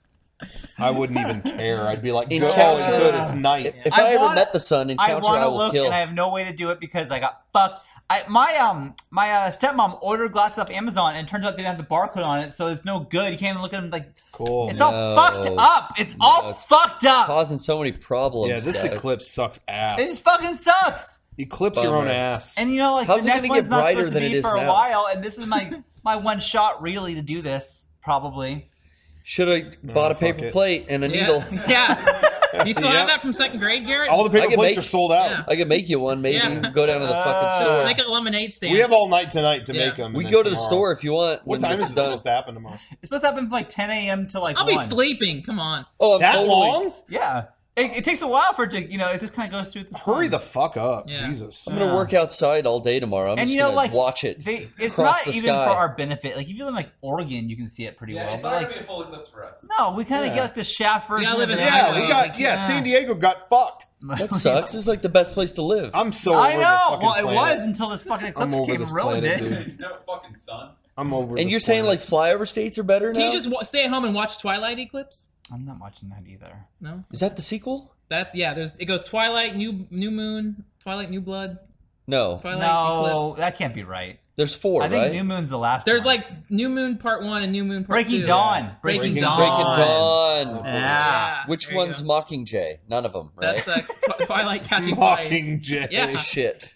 I wouldn't even care. I'd be like, In oh, it's Encounter- good. It's night. If I I, ever wanna- met the sun, I Encounter, want I to will look, kill. and I have no way to do it because I got fucked. My stepmom ordered glasses off Amazon, and it turns out they didn't have the barcode on it, so it's no good. You can't even look at them. Like Cool. it's No. all fucked up. It's all it's fucked up. Causing so many problems. Yeah, this guys. eclipse sucks ass. It fucking sucks. Eclipse your own Bummer. ass. And you know, like How's the it next gonna get one's not brighter supposed than to it be is for a now? while, and this is my one shot really to do this. Probably. Should have bought a fuck paper it. plate and a needle. Yeah. Do you still Yeah. have that from second grade, Garrett? All the I paper can plates make- are sold out. Yeah. I could make you one. Maybe Yeah. go down to the fucking store. Make a lemonade stand. We have all night tonight to Yeah. make them. We can go to the store if you want. What when time this is it done. supposed to happen tomorrow? It's supposed to happen from like 10 a.m. to like I'll 1. be sleeping. Come on. Oh, I'm That totally, long? Yeah. It takes a while for it to, it just kind of goes through the sun. Hurry the fuck up, Yeah. Jesus. I'm gonna work outside all day tomorrow. I'm And just you know, gonna like, watch it. it's across not the even sky. for our benefit. Like, if you live in like Oregon, you can see it pretty Yeah, well. it's But not like, gonna be a full eclipse for us. no, we kind of Yeah. get like the shaft version. gotta live of in it the Yeah, highway. we got Like, San Diego got fucked. That sucks. It's like the best place to live. I'm so I over the know. fucking Well, it planet. was until this fucking I'm eclipse over came this and ruined planet, it. dude. You know, fucking sun. I'm over And this you're saying planet. like flyover states are better now? Can you just stay at home and watch Twilight Eclipse? I'm not watching that either. No. Is that the sequel? That's it goes Twilight, New Moon, Twilight, New Blood, No. Twilight No, Eclipse. that can't be right. There's 4, I think right? New Moon's the last There's one. like New Moon Part 1 and New Moon Part 2. Breaking Dawn. Breaking Breaking Dawn. Breaking Dawn. Yeah. Yeah, Which there you one's go. Mockingjay? None of them, right? That's Twilight Catching Fire. Mockingjay. Yeah. Shit.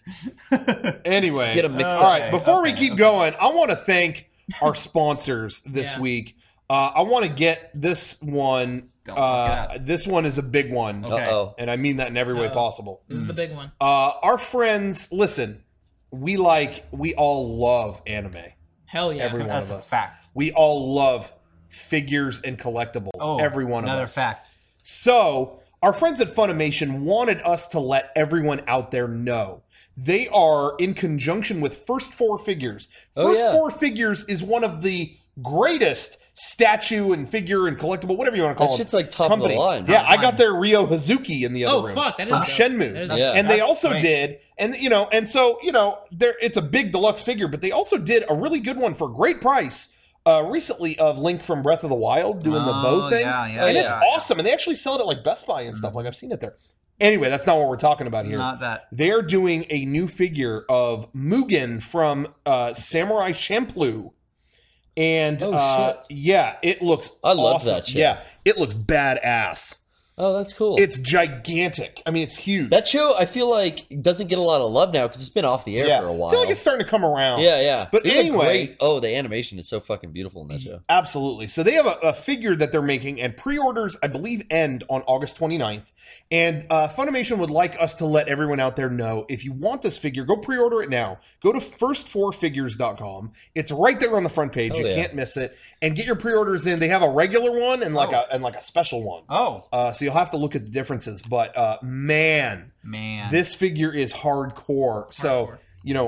Anyway, Get 'em mixed all up. right. Before we Okay, keep okay. going, I want to thank our sponsors this Yeah. week. I want to get this one. Don't fuck it up. This one is a big one, Okay. Uh-oh. and I mean that in every way Uh-oh. possible. This is the big one. Our friends, listen, we all love anime. Hell yeah. Every one That's of a us. fact. We all love figures and collectibles. Oh, every one of another us. fact. So, our friends at Funimation wanted us to let everyone out there know. They are in conjunction with First Four Figures. Oh, First yeah. Four Figures is one of the greatest statue and figure and collectible, whatever you want to call That it. shit's like top of the line. Yeah, Top I got their Ryo Hazuki in the other Oh, room. fuck, that is from dope. Shenmue. That is Yeah. And they That's also great. did, and so it's a big deluxe figure, but they also did a really good one for a great price. Recently of Link from Breath of the Wild doing the bow Oh, thing. yeah, yeah, and yeah, it's yeah. awesome. And they actually sell it at like Best Buy and stuff. Like I've seen it there. Anyway, that's not what we're talking about here. Not that. They're doing a new figure of Mugen from Samurai Champloo. And yeah, it looks I love awesome. that show. Yeah, it looks badass. Oh, that's cool. It's gigantic. I mean, it's huge. That show, I feel like, doesn't get a lot of love now because it's been off the air for a while. I feel like it's starting to come around. Yeah. But There's a anyway, the animation is so fucking beautiful in that show. absolutely. So they have a figure that they're making, and pre-orders, I believe, end on August 29th. And Funimation would like us to let everyone out there know, if you want this figure, go pre-order it now. Go to first4figures.com. It's right there on the front page. You can't miss it. And get your pre-orders in. They have a regular one and like a special one. So you'll have to look at the differences. But man, this figure is hardcore. So,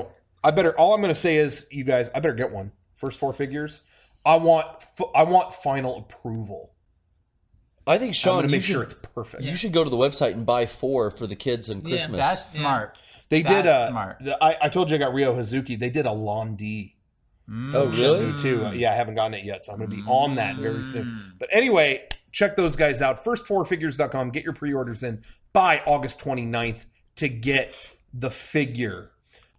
all I'm going to say is, you guys, I better get one. First 4 figures. I want final approval. I think, Sean, I'm going to make sure it's perfect. You should go to the website and buy 4 for the kids on Christmas. That's smart. They That's did smart. I told you I got Ryo Hazuki. They did a Londi. Oh, really? Shenmue too. Yeah, I haven't gotten it yet, so I'm going to be on that very soon. But anyway, check those guys out. First4figures.com. Get your pre-orders in by August 29th to get the figure.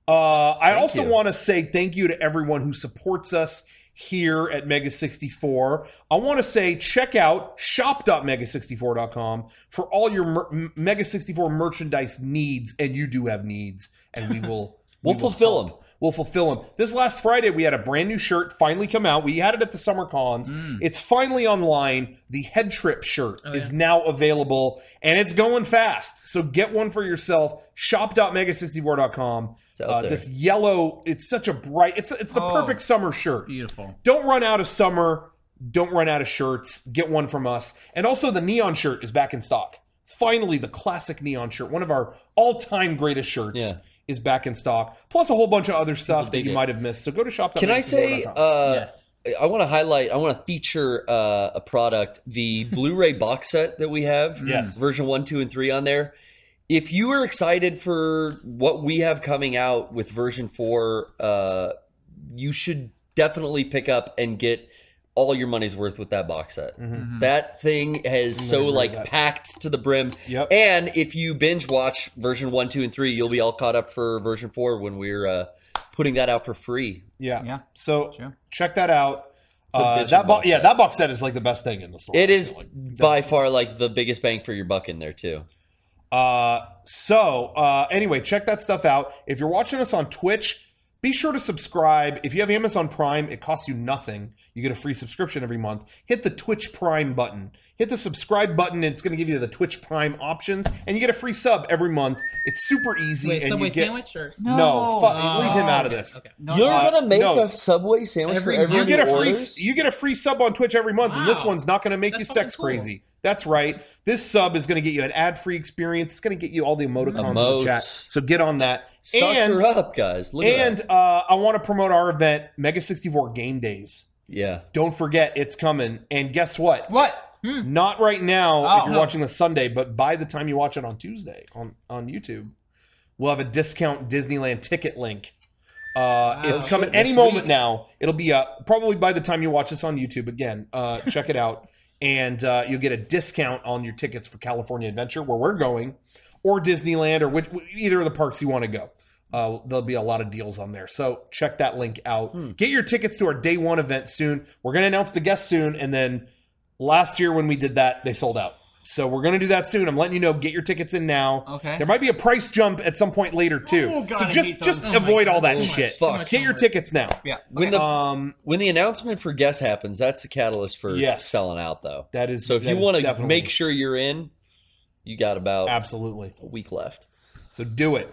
I also want to say thank you to everyone who supports us here at Mega 64. I want to say check out shop.mega64.com for all your Mega 64 merchandise needs, and you do have needs, and we will We'll fulfill them. We'll fulfill them. This last Friday, we had a brand new shirt finally come out. We had it at the summer cons. It's finally online. The Head Trip shirt is now available, and it's going fast. So get one for yourself. Shop.mega64.com. This yellow, it's such a bright, it's the perfect summer shirt. Beautiful. Don't run out of summer. Don't run out of shirts. Get one from us. And also the neon shirt is back in stock. Finally, the classic neon shirt, one of our all-time greatest shirts. Is back in stock, plus a whole bunch of other stuff that you might have missed. So go to shop. Can I say, yes. I want to feature a product, the Blu-ray box set that we have, version 1, 2, and 3 on there. If you are excited for what we have coming out with version 4, you should definitely pick up and get all your money's worth with that box set. That thing has packed to the brim. And if you binge watch version 1, 2, and 3, you'll be all caught up for version 4 when we're putting that out for free. So check that out. That box set is like the best thing in the store. It is by far like the biggest bang for your buck in there too. Anyway, check that stuff out. If you're watching us on Twitch, be sure to subscribe. If you have Amazon Prime, it costs you nothing. You get a free subscription every month. Hit the Twitch Prime button. Hit the subscribe button, and it's going to give you the Twitch Prime options, and you get a free sub every month. It's super easy. Wait, and Subway you get... sandwich? Or? No, leave him out of this. Okay. You're going to make a Subway sandwich for everyone you get who a free orders? You get a free sub on Twitch every month, and this one's not going to make you sex crazy. That's right. This sub is going to get you an ad-free experience. It's going to get you all the emoticons in the chat. So get on that. Stocks are up, guys. Look at that. I want to promote our event, Mega 64 Game Days. Yeah. Don't forget, it's coming. And guess what? What? Not right now if you're watching this Sunday, but by the time you watch it on Tuesday on YouTube, we'll have a discount Disneyland ticket link. It's coming any moment now. It'll be probably by the time you watch this on YouTube. Again, check it out. And you'll get a discount on your tickets for California Adventure, where we're going, or Disneyland, or either of the parks you want to go. There'll be a lot of deals on there. So check that link out. Get your tickets to our day one event soon. We're going to announce the guests soon. And then last year when we did that, they sold out. So we're going to do that soon. I'm letting you know. Get your tickets in now. Okay. There might be a price jump at some point later too. Oh, God, so I just hate those. avoid all that shit. Fuck. Get your tickets now. Yeah. When the announcement for guests happens, that's the catalyst for selling out, though. That is. So if you want to make sure you're in, you got about absolutely a week left. So do it.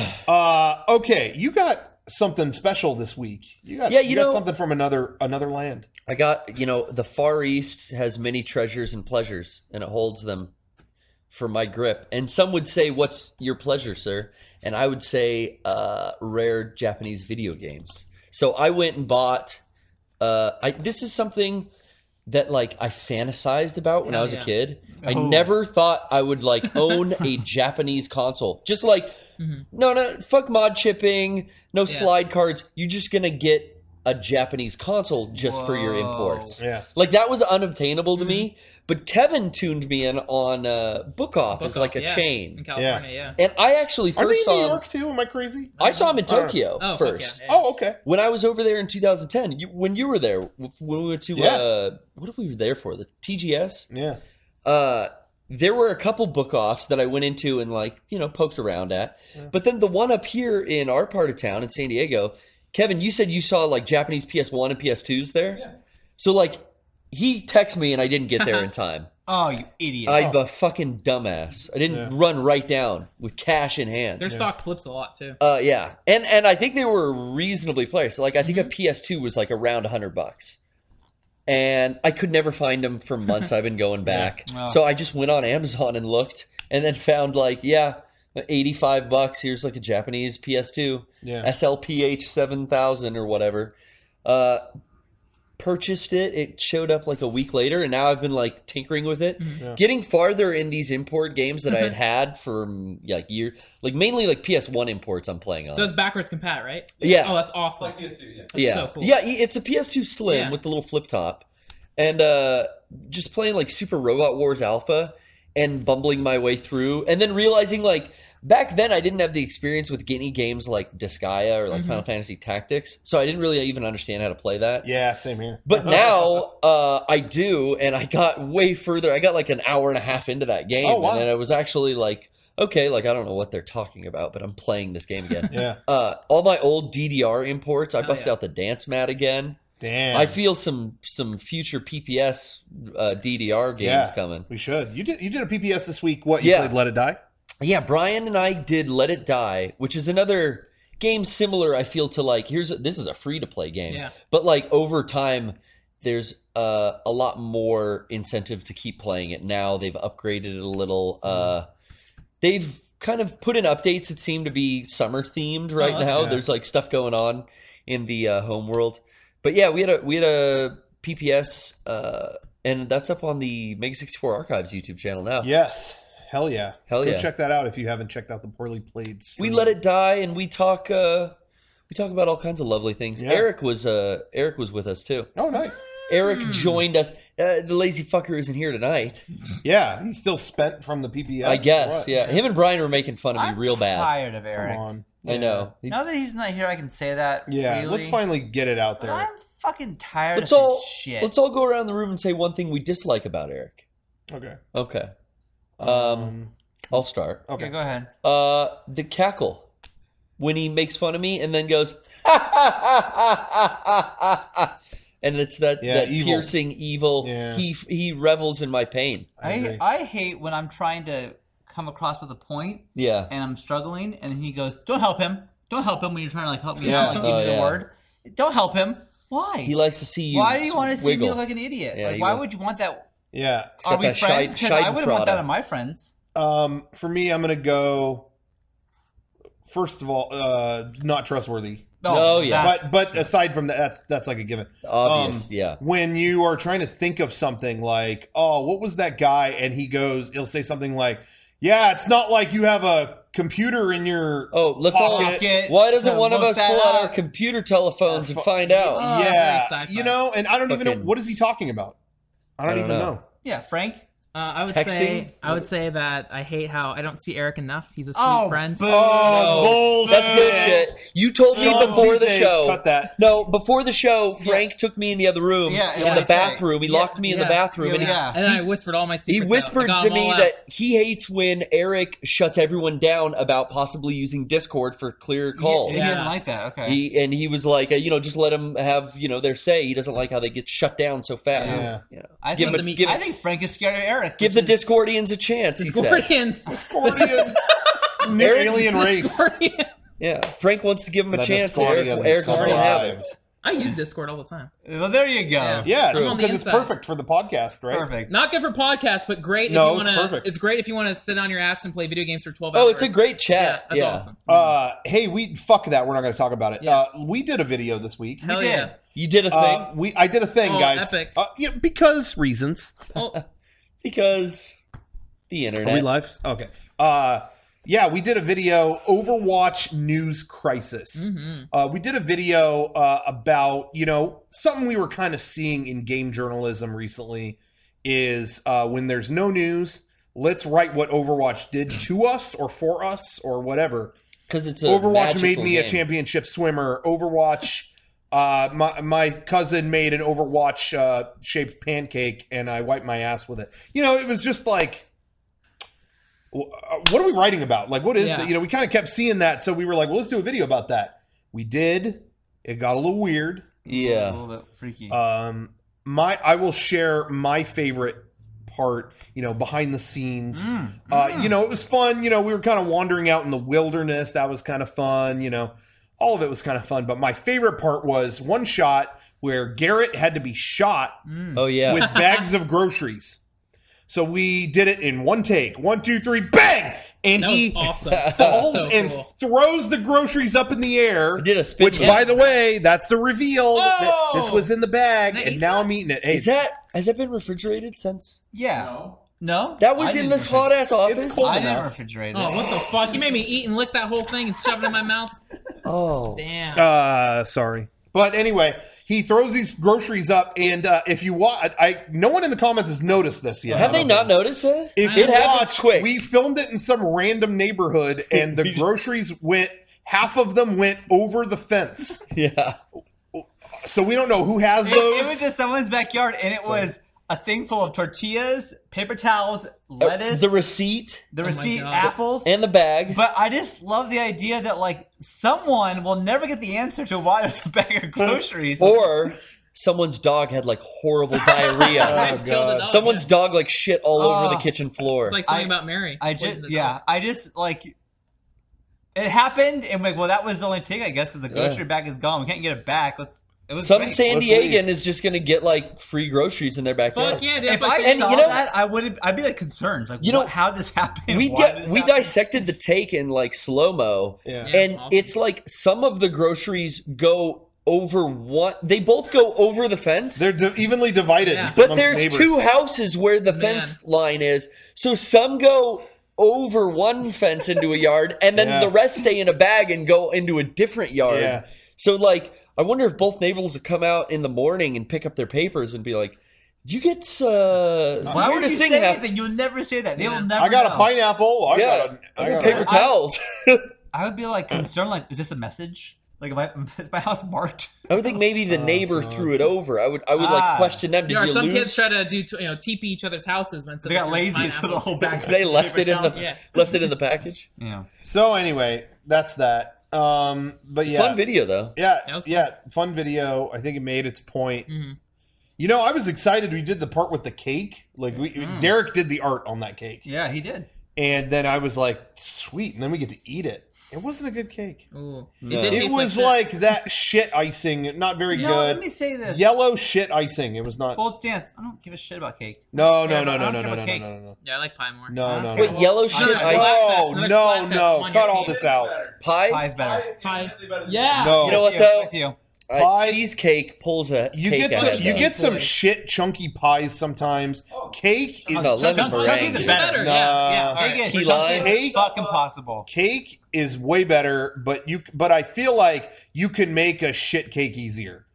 Okay, you got something special this week. You got something from another land. I got, the Far East has many treasures and pleasures, and it holds them for my grip. And some would say, what's your pleasure, sir? And I would say rare Japanese video games. So I went and bought this is something that I fantasized about when I was a kid. I never thought I would own a Japanese console. Just no, fuck mod chipping, no slide cards. You're just gonna get a Japanese console just for your imports. Yeah. Like that was unobtainable to me. But Kevin tuned me in on Book Off as like a in chain. California. Yeah. And I actually Are they first in New saw him. York too? Am I crazy? I saw him in don't know. Tokyo Oh, fuck first. yeah. Oh, okay. When I was over there in 2010, when you were there, when we went to what did we were there for? The TGS. Yeah. There were a couple book offs that I went into and poked around at. Yeah. But then the one up here in our part of town in San Diego, Kevin, you said you saw like Japanese PS1 and PS2s there. Yeah. So like he texted me and I didn't get there in time. Oh, you idiot! I'm a fucking dumbass. I didn't run right down with cash in hand. Their stock flips a lot too. Yeah, and I think they were reasonably priced. Like I think a PS2 was like around $100, and I could never find them for months. I've been going back, so I just went on Amazon and looked, and then found like $85. Here's like a Japanese PS2, SLPH 7000 or whatever. Purchased it. It showed up like a week later, and now I've been like tinkering with it, getting farther in these import games that I had for like years, like mainly like PS1 imports I'm playing on. So it's backwards compat, right? Yeah. Oh, that's awesome. Like PS2, That's yeah, so cool. yeah. It's a PS2 Slim with the little flip top, and just playing like Super Robot Wars Alpha and bumbling my way through, and then realizing like. Back then, I didn't have the experience with any games like Disgaea or like Final Fantasy Tactics, so I didn't really even understand how to play that. Yeah, same here. But now I do, and I got way further. I got like an hour and a half into that game, and then I was actually like, okay, like I don't know what they're talking about, but I'm playing this game again. All my old DDR imports, I busted out the dance mat again. Damn. I feel some future PPS DDR games coming. We should. You did a PPS this week. What, you played Let It Die? Yeah, Brian and I did Let It Die, which is another game similar, I feel, to like, this is a free-to-play game. Yeah. But like over time, there's a lot more incentive to keep playing it now. They've upgraded it a little. They've kind of put in updates that seem to be summer-themed right now. Good. There's like stuff going on in the home world. But yeah, we had a PPS, and that's up on the Mega 64 Archives YouTube channel now. Yes. Hell yeah. Hell Go yeah. check that out if you haven't checked out the Poorly Played stream. We Let It Die, and we talk about all kinds of lovely things. Yeah. Eric was with us too. Oh, nice. Eric joined us. The lazy fucker isn't here tonight. Yeah, he's still spent from the PPS. I guess. What? Yeah, him and Brian were making fun of me real bad. I'm tired of Eric. Come on. I know. Now that he's not here, I can say that. Yeah, freely. let's finally get it out But there. I'm fucking tired Let's of all his shit. let's all go around the room and say one thing we dislike about Eric. Okay. Okay. I'll start. Okay. Okay, go ahead. The cackle when he makes fun of me and then goes, and it's that evil. piercing evil. Yeah. He revels in my pain. agree. I hate when I'm trying to come across with a point Yeah. and I'm struggling, and he goes, "Don't help him. Don't help him when you're trying to like help me Yeah. out, like give me the yeah. word. Don't help him. Why? He likes to see you. Why do you want to see me wiggle. look like an idiot? Yeah, like, he why wants- would you want that? Yeah. Are we that friends? Because I wouldn't want that Scheidprada. on my friends. For me, I'm gonna go. First of all, not trustworthy. Oh, yeah. that's- But aside from that, that's like a given. Obvious, yeah. When you are trying to think of something like, oh, what was that guy? And he'll say something like, yeah, it's not like you have a computer in your Oh, let's all. Pocket Why doesn't to one of look us that pull out up. our computer telephones and find out? Oh, very yeah, sci-fi. you know, and I don't even know, Fucking what is he talking about? I don't I don't even know. know. Yeah, Frank. I would Texting? say that I hate how I don't see Eric enough. He's a sweet Oh, friend. boo. Oh, That's bullshit. You told me Sean before the Tuesday, show. cut that. No, before the show, Frank took me in the other room, Yeah, and in what'd the he say? bathroom. He locked me in the bathroom, and yeah. And then I whispered all my he secrets. whispered out. I got to them me all out. that he hates when Eric shuts everyone down about possibly using Discord for clear calls. He doesn't like that. Okay. He was like, just let them have their say. He doesn't like how they get shut down so fast. Yeah. You know. I Give think, him a- I think Frank is scared of Eric. Give the which is- Discordians a chance. He said. Discordians. Discordian. New Eric- alien race. Discordian. Yeah, Frank wants to give him a The chance. Discordians Eric won't have it. survived. I use Discord all the time. Well, there you go. Yeah, True. On the because it's inside. perfect for the podcast, right? Perfect. Not good for podcasts, but great if No, you it's want to. perfect. It's great if you want to sit on your ass and play video games for 12 hours. Oh, it's a great chat. Yeah, that's awesome. Hey, fuck that. We're not going to talk about it. Yeah. We did a video this week. Hell did. yeah. You did a thing I did a thing, Oh, guys. epic. Because reasons. Oh, because the internet. Are we live? Okay. Yeah, we did a video, Overwatch News Crisis. We did a video about, something we were kind of seeing in game journalism recently is when there's no news, let's write what Overwatch did to us or for us or whatever. Because it's Overwatch made me game. a championship swimmer. Overwatch, my cousin made an Overwatch shaped pancake and I wiped my ass with it. It was just like, what are we writing about? Like, what is it? We kind of kept seeing that. So we were like, well, let's do a video about that. We did. It got a little weird. Yeah. A little bit freaky. I will share my favorite part, behind the scenes. It was fun. We were kind of wandering out in the wilderness. That was kind of fun. All of it was kind of fun. But my favorite part was one shot where Garrett had to be shot Oh, yeah. with bags of groceries. So we did it in one take. 1, 2, 3, bang! And That he was awesome. falls So and cool. throws the groceries up in the air. He did a spin Which, move. by the way, that's the reveal. Oh! This was in the bag, Now and eat now that. I'm eating it. Hey, Has that been refrigerated since? Yeah. No? That was I in didn't this hot ass office? It's cold I didn't enough. refrigerate it. Oh, what the fuck? You made me eat and lick that whole thing and shove it in my mouth? Oh. Damn. sorry. But anyway, he throws these groceries up, and if you watch, no one in the comments has noticed this yet. Have they not noticed that? If It you happens watch, quick. we filmed it in some random neighborhood, and the groceries half of them went over the fence. Yeah. So we don't know who has It those. was just someone's backyard, and it was a thing full of tortillas, paper towels, lettuce, The receipt the my receipt, God. apples. and the bag. But I just love the idea that someone will never get the answer to why there's a bag of groceries. Or someone's dog had horrible diarrhea. Guys killed the dog, Someone's yeah. dog shit all over the kitchen floor. It's like something I- about Mary. I Poisoned just the dog. I just it happened, and well, that was the only thing I guess because the grocery bag is gone. We can't get it back. It was Some great. San Let's Diegan leave. is just gonna get free groceries in their backyard. Fuck yeah, dude. If That's I like and saw you know- that, I'd be concerned. How did this happen? We Why did this we happen? dissected the take in slow mo, Yeah. Yeah, and awesome. it's some of the groceries go over one. They both go over the fence. They're evenly divided. Yeah. But amongst there's neighbors. two houses where the fence line is. So some go over one fence into a yard, and then Yeah. the rest stay in a bag and go into a different yard. Yeah. So, I wonder if both neighbors would come out in the morning and pick up their papers and be like, "Did you get Why would you weirdest say thing happen?" anything? You'll never say that. They Yeah. will never. I got know. a pineapple. I Yeah, got I got paper a towels. I would be concerned. Is this a message? Is my house marked? I would think maybe the neighbor threw it over. I would question them. Did Yeah, or you some lose? kids try to do TP each other's houses, man. So They got lazy, so the whole bag. They left it in the Yeah. left it in the package. Yeah. So anyway, that's that. But yeah, Fun video though. Yeah, That was yeah, fun video. I think it made its point. Mhm. I was excited. We did the part with the cake. Derek did the art on that cake, Yeah, he did. and then I was like, sweet. And then we get to eat it. It wasn't a good cake. Ooh. No. did It taste was shit. like that shit icing. Not very Let good. me say this. Yellow shit icing. It was not. Bold stance. I don't give a shit about cake. No, Yeah, no, but no, I no, don't no, care no, about no, cake. no, no, Yeah, I like pie more. no, no, Wait, no. yellow shit Another ice splat- No, another no, splat fest no. on Cut your all feet. this out. pie. Pie's better. Pie is infinitely better than Yeah. No. You know what With you, though? with you. Pie- Cheesecake pulls a You cake get out some. of You that. get some Boy. shit chunky pies sometimes. Cake is No, lemon Chunky meringue. the dude. better. Yeah, yeah. All Cake right. is Key chunky lime. as Cake- fucking possible. cake is way better, but I feel like you can make a shit cake easier.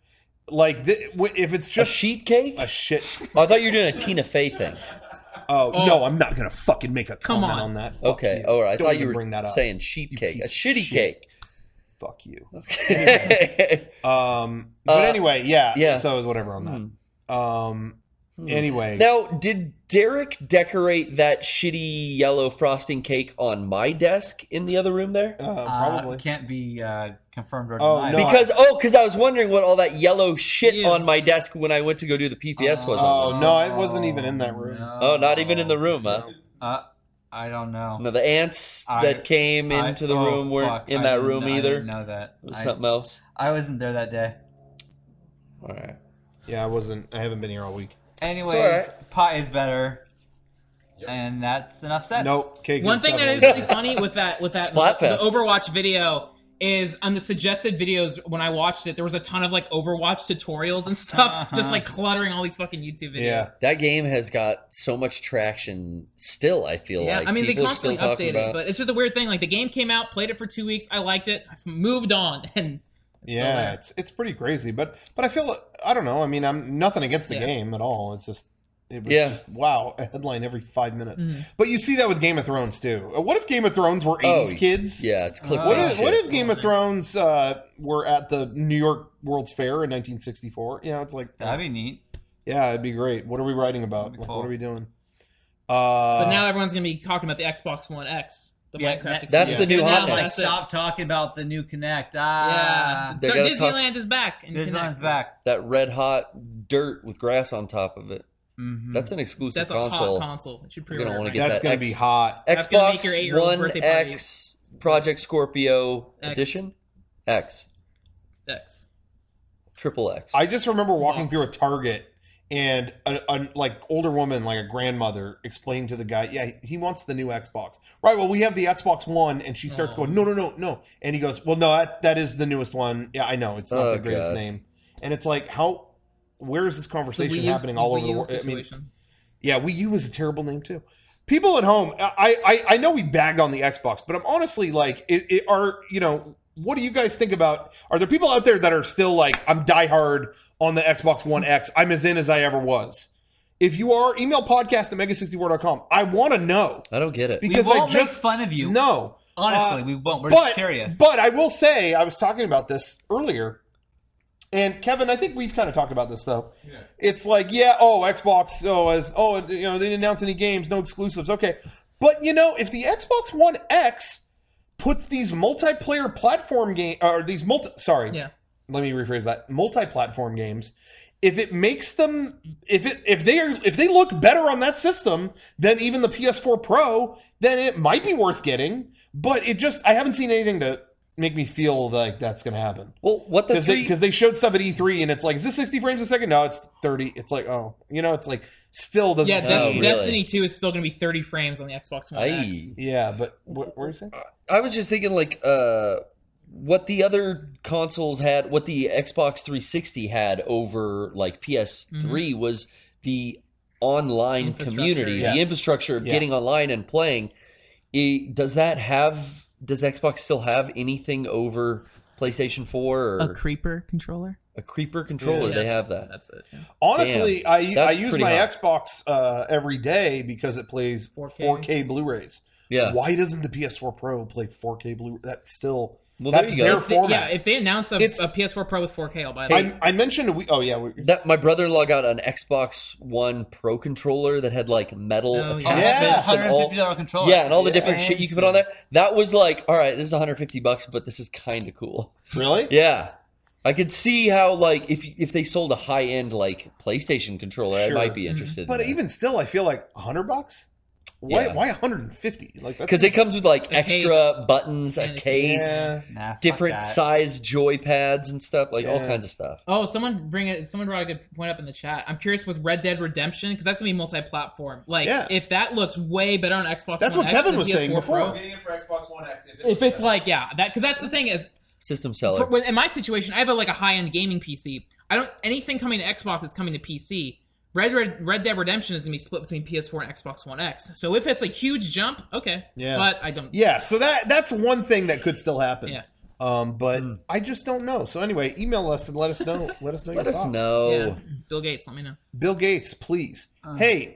If it's A just sheet cake? a shit. Oh, I thought you were doing a Tina Fey thing. Oh, Oh. no, I'm not gonna fucking make a Come comment on. on that. Fuck Okay, you. all right. I Don't thought even you were bring that up. saying sheet You cake, a piece of shitty shit. cake. Fuck you. Okay. But anyway, yeah. yeah. So it was whatever on that. Anyway, Now, did Derek decorate that shitty yellow frosting cake on my desk in the other room there? probably. Can't be confirmed or Oh, denied. no. Because I was wondering what all that yellow shit Ew. on my desk when I went to go do the PPS was on. Oh no, it wasn't even in that room. No. Oh, not even in the room, huh? I don't know. No, the ants that came into the room weren't in that room I either. didn't know that. It was something else. I wasn't there that day. All right. Yeah, I haven't been here all week. Anyways, It's all pie is better, and that's enough said. Nope. Cake One is thing that is definitely really funny with that the Splatfest. Overwatch video is on the suggested videos when I watched it, there was a ton of like Overwatch tutorials and stuff, just like cluttering all these fucking YouTube videos. Yeah. That game has got so much traction still, I feel Yeah, like. I mean, they People are still constantly talking update it, about- but it's just a weird thing. Like, the game came out, played it for 2 weeks, I liked it, I've moved on, and Yeah, it's pretty crazy, but I feel I don't know. I mean, I'm nothing against the Yeah. game at all. It's just it was Yeah. just wow, a headline every 5 minutes. But you see that with Game of Thrones too. What if Game of Thrones were 80s kids? Yeah, it's clickbait. What shit. if Game of Thrones were at the New York World's Fair in 1964? You know, it's like That'd be neat. yeah, it'd be great. What are we writing about? That'd be Like, cool. what are we doing? but now everyone's going to be talking about the Xbox One X, the Yeah, Minecraft that's exclusive. the new Now hotness. that's it. Stop talking about the new Connect. Yeah. They So gotta Disneyland is back. And Disneyland's Kinect. back. That red hot dirt with grass on top of it. Mm-hmm. That's an exclusive That's a console. hot console. You should You're gonna pre-order wanna it get right That's that going to be X- hot. That's gonna make Xbox your 8-year-old's One birthday party. X Project Scorpio X. Edition X now. X. Triple X. I just remember walking through a Target and a like older woman, like a grandmother, explained to the guy, "Yeah, he wants the new Xbox." Right. Well, we have the Xbox One, and she starts going, "No," and he goes, "Well, no, that is the newest one. Yeah, I know it's not Oh, the greatest God. name." And it's like, how? Where is this So conversation Wii U- happening all Wii over the U world? I mean, situation. yeah, Wii U is a terrible name too. People at home, I know we bagged on the Xbox, but I'm honestly like, what do you guys think about? Are there people out there that are still like, I'm diehard on the Xbox One X? I'm as in as I ever was. If you are, email podcast at mega64.com. I want to know I don't get it. because we won't I just make fun of you. no. Honestly, we won't. We're But just curious. But I will say, I was talking about this earlier, and Kevin, I think we've kind of talked about this though. Yeah. It's like, Xbox, they didn't announce any games, no exclusives. Okay. But, if the Xbox One X puts these multiplayer platform Yeah. let me rephrase that. Multi-platform games, if it makes them, if they look better on that system than even the PS4 Pro, then it might be worth getting. But I haven't seen anything to make me feel like that's going to happen. Well, what the Because they showed stuff at E3 and it's like, is this 60 frames a second? No, it's 30. It's like, it's like still doesn't. Yeah, Oh, really? Destiny 2 is still going to be 30 frames on the Xbox One X. Yeah, but what were you saying? I was just thinking like what the other consoles had, what the Xbox 360 had over like PS3 was the online Infrastructure. community, Yes. the infrastructure of Yeah. getting online and playing. Does Xbox still have anything over PlayStation 4 or A creeper controller? a creeper controller? Yeah. They have that. That's it. Yeah. Honestly, I That's use pretty my hot. Xbox every day because it plays 4K. Blu-rays. Yeah. Why doesn't the PS4 Pro play 4K Blu-ray? That's still Well, there that's you go. their If they, format. if they announce a It's- PS4 Pro with 4K, I'll buy that. I mentioned That my brother-in-law got an Xbox One Pro controller that had like metal Oh, yeah. attachments and all. $150 controller. Yeah, and all the different shit you can put on Fancy. there. That was like, all right, this is $150, but this is kind of cool. really. Yeah, I could see how like if they sold a high-end like PlayStation controller, I Sure. might be interested. But even still, I feel like $100. Why? Yeah. Why 150? Like because it comes with like A extra buttons, a And a case, Yeah. Nah, fuck different that. size joy pads and stuff, like all Yeah. kinds of stuff. Oh, someone brought a good point up in the chat. I'm curious with Red Dead Redemption because that's gonna be multi-platform. Like, Yeah. if that looks way better on Xbox, That's One what X Kevin than was PS4 saying before. Pro, I'm getting it for Xbox One X. if it's like because that's the thing is System seller. in my situation, I have a high-end gaming PC. Anything coming to Xbox is coming to PC. Red Dead Redemption is gonna be split between PS4 and Xbox One X. So if it's a huge jump, okay. Yeah. But I don't. Yeah, so that's one thing that could still happen. Yeah. But I just don't know. So anyway, email us and let us know. Let us know. Let your us thoughts. know. Yeah. Bill Gates, let me know. Bill Gates, please. Hey.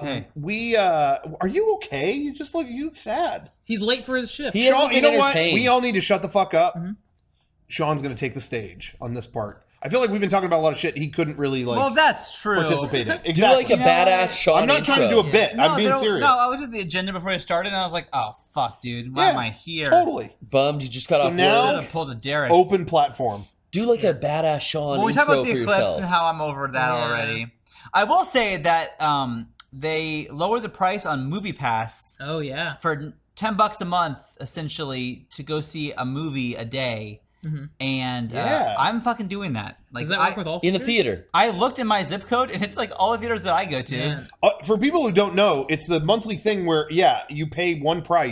We are you okay? You just you look sad. He's late for his shift. He hasn't Sean, you been know what? entertained. We all need to shut the fuck up. Mm-hmm. Sean's going to take the stage on this part. I feel like we've been talking about a lot of shit he couldn't really Well, that's true. participate in. Do Exactly. like a know, badass Sean I'm not trying to do intro. a bit. I'm being serious. No, I looked at the agenda before I started, and I was like, "Oh fuck, dude, why Yeah, am I here?" Totally. Bummed you just got So off now- work. Should have pulled a Derek. Open platform. Do like a badass Sean Well, we intro talked about the for Eclipse yourself. and how I'm over that Yeah. already. I will say that they lowered the price on Movie Pass Oh yeah. for $10 a month, essentially, to go see a movie a day. And Yeah. I'm fucking doing that. Like, Does that work with all in the theaters? theater. I looked in my zip code, and it's like all the theaters that I go to. Yeah. For people who don't know, it's the monthly thing where you pay one price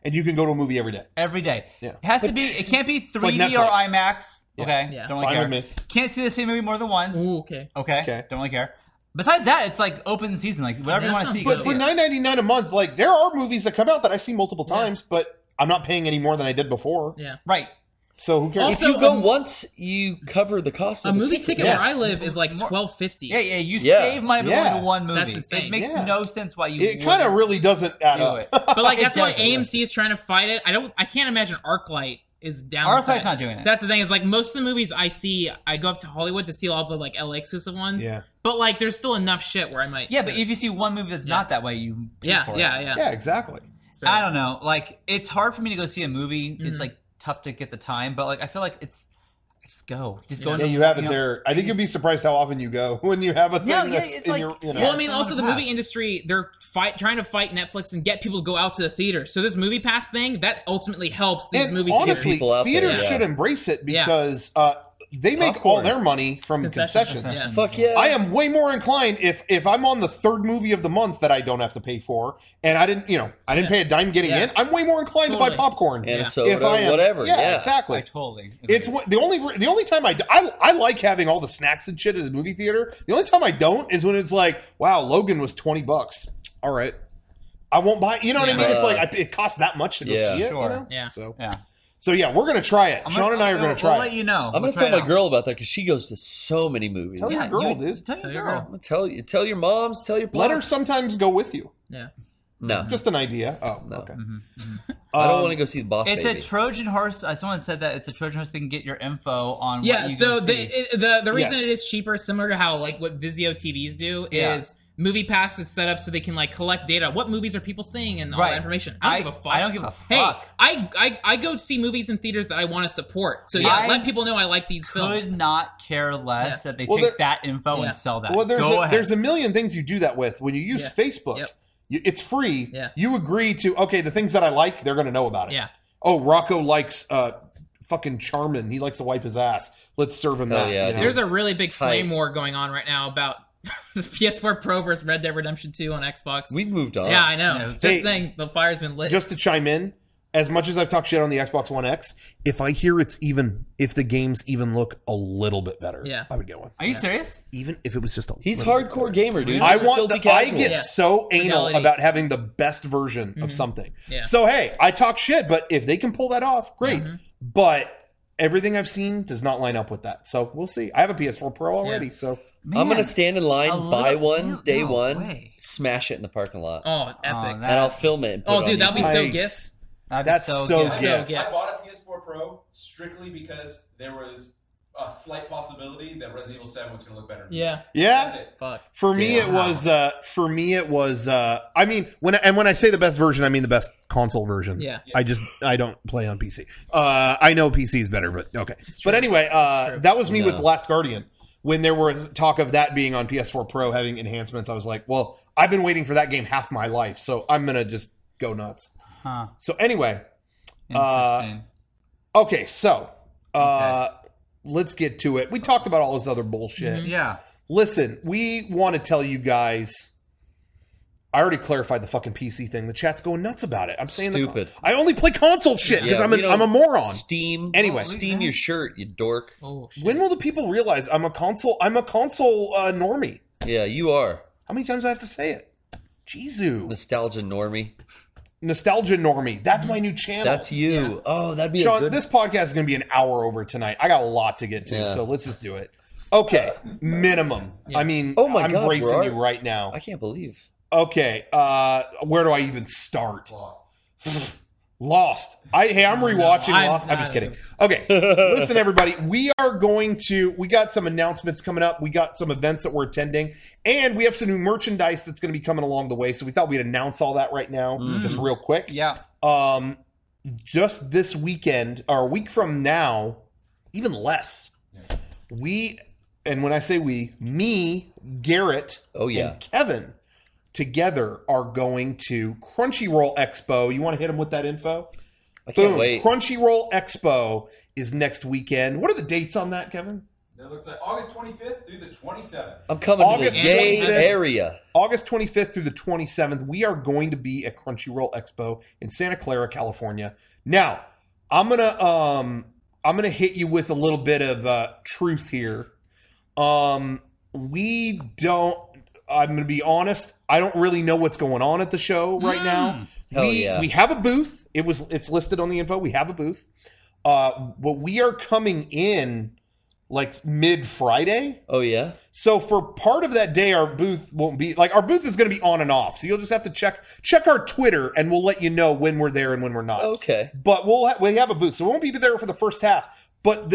and you can go to a movie every day. Every day. Yeah. It has to be. It can't be 3D like or Netflix. IMAX. Yeah. Okay. Yeah. Don't really Fine care. with me. Can't see the same movie more than once. Ooh, okay. Okay. Don't really care. Besides that, it's like open season. Like whatever Yeah, you want that to see. sounds Go But good. see for it. $9.99 a month, like there are movies that come out that I see multiple times, but I'm not paying any more than I did before. Yeah. Right. So who cares? If you go once, you cover the cost A of the movie ticket Yes. where I live is like $12.50. Yeah. You Yeah. save money by Yeah. going to one movie. That's insane. It makes Yeah. no sense why you. It kind of wouldn't really doesn't add do up. it. But like It that's why doesn't. AMC is trying to fight it. I can't imagine ArcLight is down. ArcLight's with that. not doing it. That's the thing is like most of the movies I see, I go up to Hollywood to see all the like LA exclusive ones. Yeah. But like there's still enough shit where I might. Yeah, but if you see one movie that's not that way, you pay yeah, for it. yeah. Yeah, exactly. So, I don't know. Like, it's hard for me to go see a movie. Mm-hmm. It's like tough to get the time, but like I feel like it's just go. Just go. Yeah. in Yeah, the- you have it know, there. I think you'd be surprised how often you go when you have a thing Yeah, yeah, that's it's in like- your, you know. Well, I mean, Yeah, also the pass. movie industry, they're trying to fight Netflix and get people to go out to the theater. So this movie pass thing, that ultimately helps these And movie honestly, People out there, theaters yeah. should embrace it Yeah. because they make Popcorn. all their money from Concessions. concessions. Yeah. Fuck yeah. I am way more inclined if I'm on the third movie of the month that I don't have to pay for, and I didn't pay a dime getting Yeah. in. I'm way more inclined to buy Totally. popcorn. And a Yeah. soda, If I am, whatever. Yeah, exactly. I totally. It's agree. the only time I like having all the snacks and shit at the movie theater. The only time I don't is when it's like, wow, Logan was $20. All right, I won't buy. You know what I mean? It's like it costs that much to go Yeah. see it. Sure. You know? Yeah. So yeah, we're gonna try it. Sean and I are gonna try We'll let it. you know. I'm We'll gonna try tell it my out. girl about that because she goes to so many movies. Tell your girl, dude. Tell your your girl. girl. Tell your moms, tell your Let her pops. sometimes go with you. Yeah. No, Just an idea. Oh, No. okay. I don't want to go see the Boss It's Baby. a Trojan horse. Someone said that it's a Trojan horse. They can get your info on. Yeah, what you so go see. the reason Yes. it is cheaper, similar to how like what Vizio TVs do, Yeah. is Movie Pass is set up so they can like collect data. What movies are people seeing and all Right. that information? I don't give a fuck. I don't give a Hey, fuck. I go see movies in theaters that I want to support. So yeah, I let people know I like these films. Could not care less Yeah. that they Well, take there- that info Yeah. and sell that. Well, Go ahead. there's a million things you do that with. When you use Yeah. Facebook, Yep. it's free. Yeah. You agree to the things that I like, they're going to know about it. Yeah. Oh, Rocco likes fucking Charmin. He likes to wipe his ass. Let's serve him Hell that. yeah, you know? There's a really big Tight. flame war going on right now about the PS4 Pro versus Red Dead Redemption 2 on Xbox. We've moved on. yeah, I know. Yeah. Just Hey, saying, the fire's been lit. Just to chime in, as much as I've talked shit on the Xbox One X, if I hear if the games even look a little bit better, Yeah. I would get one. Are you serious? Even if it was just a He's little bit hardcore better. gamer, dude. I He's a want filthy I casual. get Yeah. so anal Fidelity. about having the best version of something. Yeah. So hey, I talk shit, but if they can pull that off, great. But everything I've seen does not line up with that. So we'll see. I have a PS4 Pro already, so I'm Man, gonna stand in line, a buy little- one, day no one, way. smash it in the parking lot, oh, epic. that- and I'll film it. And put Oh, it on dude, that'd be YouTube. so Nice. gifts. That'd be That's so so good. So gift. gift. I bought a PS4 Pro strictly because there was a slight possibility that Resident Evil 7 was going to look better. Yeah. yeah. That's it. Fuck. For me, it was. I mean, when I say the best version, I mean the best console version. Yeah. I don't play on PC. I know PC is better, but okay. But anyway, that was me with No. Last Guardian. When there was talk of that being on PS4 Pro having enhancements, I was like, well, I've been waiting for that game half my life, so I'm gonna just go nuts. Huh. So anyway, Interesting. okay, so let's get to it. We talked about all this other bullshit. Yeah. Listen, we want to tell you guys. I already clarified the fucking PC thing. The chat's going nuts about it. I'm saying Stupid. I only play console shit because Yeah, I'm we don't- a moron. Steam. Anyway. Steam your shirt, you dork. Oh, shit. When will the people realize I'm a console normie? Yeah, you are How many times do I have to say it? Jeezu. nostalgia normie. Nostalgia normie. That's my new channel. That's you. Yeah. Oh, that'd be a Sean, good. this podcast is going to be an hour over tonight. I got a lot to get to, Yeah. so let's just do it. Okay, minimum. Yeah. I mean, Oh my I'm God, bracing bro. you right now. I can't believe. Okay, where do I even start? Lost. Lost. I'm rewatching I'm Lost. I'm not- just kidding. Okay, listen, everybody. We got some announcements coming up. We got some events that we're attending, and we have some new merchandise that's going to be coming along the way. So we thought we'd announce all that right now, just real quick. Yeah. Just this weekend, or a week from now, even less. And when I say we, me, Garrett, Oh, yeah. and Kevin together are going to Crunchyroll Expo. You want to hit them with that info? I can't Boom. wait. Crunchyroll Expo is next weekend. What are the dates on that, Kevin? That looks like August 25th through the 27th. I'm coming August to the gay 25th. area. August 25th through the 27th, we are going to be at Crunchyroll Expo in Santa Clara, California. Now, I'm gonna hit you with a little bit of truth here. We don't. I'm gonna be honest. I don't really know what's going on at the show right now. Hell yeah. We have a booth. It's listed on the info. We have a booth. But we are coming in like mid-Friday. Oh, yeah? So for part of that day, our booth won't be like our booth is going to be on and off. So you'll just have to check our Twitter, and we'll let you know when we're there and when we're not. Okay. But we have a booth, so we won't be there for the first half. But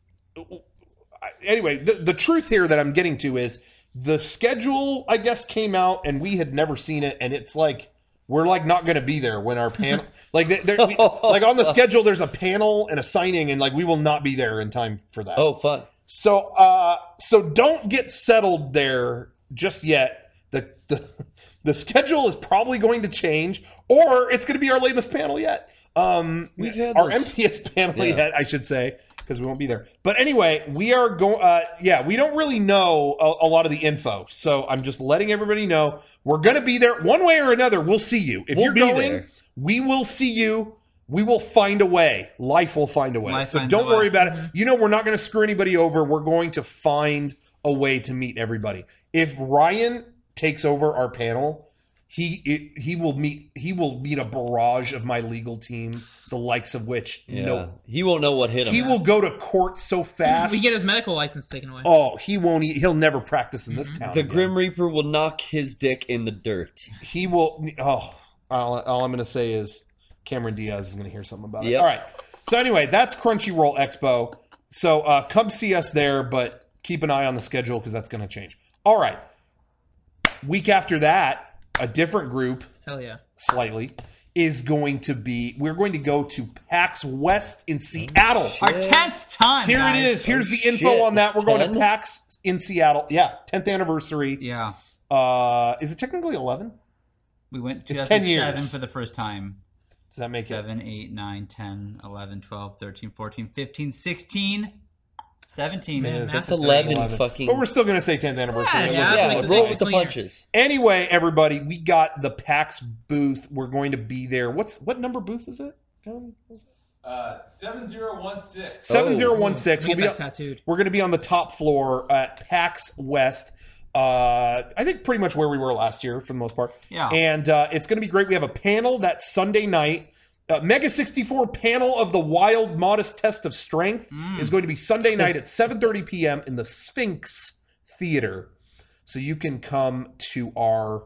anyway, the truth here that I'm getting to is the schedule, I guess, came out, and we had never seen it, and it's like we're like not going to be there when our panel like like on the schedule. There's a panel and a signing, and like we will not be there in time for that. Oh, fun. So don't get settled there just yet. The schedule is probably going to change, or it's going to be our latest panel yet. We've had our those. MTS panel Yeah. yet, I should say, because we won't be there. But anyway, we are going. We don't really know a lot of the info, so I'm just letting everybody know we're going to be there one way or another. We'll see you if We'll you're be going. there. We will see you. We will find a way. Life will find a way. Life So finds a don't way. worry about it. You know, we're not going to screw anybody over. We're going to find a way to meet everybody. If Ryan takes over our panel, he will meet a barrage of my legal team, the likes of which He won't know what hit him. he will go to court so fast. We get his medical license taken away. Oh, he won't. He'll never practice in this town. The again. Grim Reaper will knock his dick in the dirt. He will. Oh, all I'm going to say is Cameron Diaz is going to hear something about it. Yep. All right. So anyway, that's Crunchyroll Expo. So come see us there, but keep an eye on the schedule because that's going to change. All right. Week after that, a different group, Hell yeah. slightly, is going to be. We're going to go to PAX West in Seattle. Our 10th time. Here guys. it is. Here's the info shit, on that. it's We're going 10? to PAX in Seattle. Yeah, 10th anniversary. Yeah. Is it technically 11? We went It's 10 years. 2007 for the first time. Does that make it? 7, 8, 9, 10, 11, 12, 13, 14, 15, 16, 17. Man, that's That's a 11 fucking... But we're still going to say 10th anniversary. Yeah, Yeah, like roll the with the single year. punches. Anyway, everybody, we got the PAX booth. We're going to be there. What number booth is it? 7016. 7016. We get that tattooed. We're going to be on the top floor at PAX West. I think pretty much where we were last year for the most part. Yeah. And it's going to be great. We have a panel that Sunday night. Mega 64 panel of the Wild Modest Test of Strength is going to be Sunday night at 7:30 p.m. in the Sphinx Theater. So you can come to our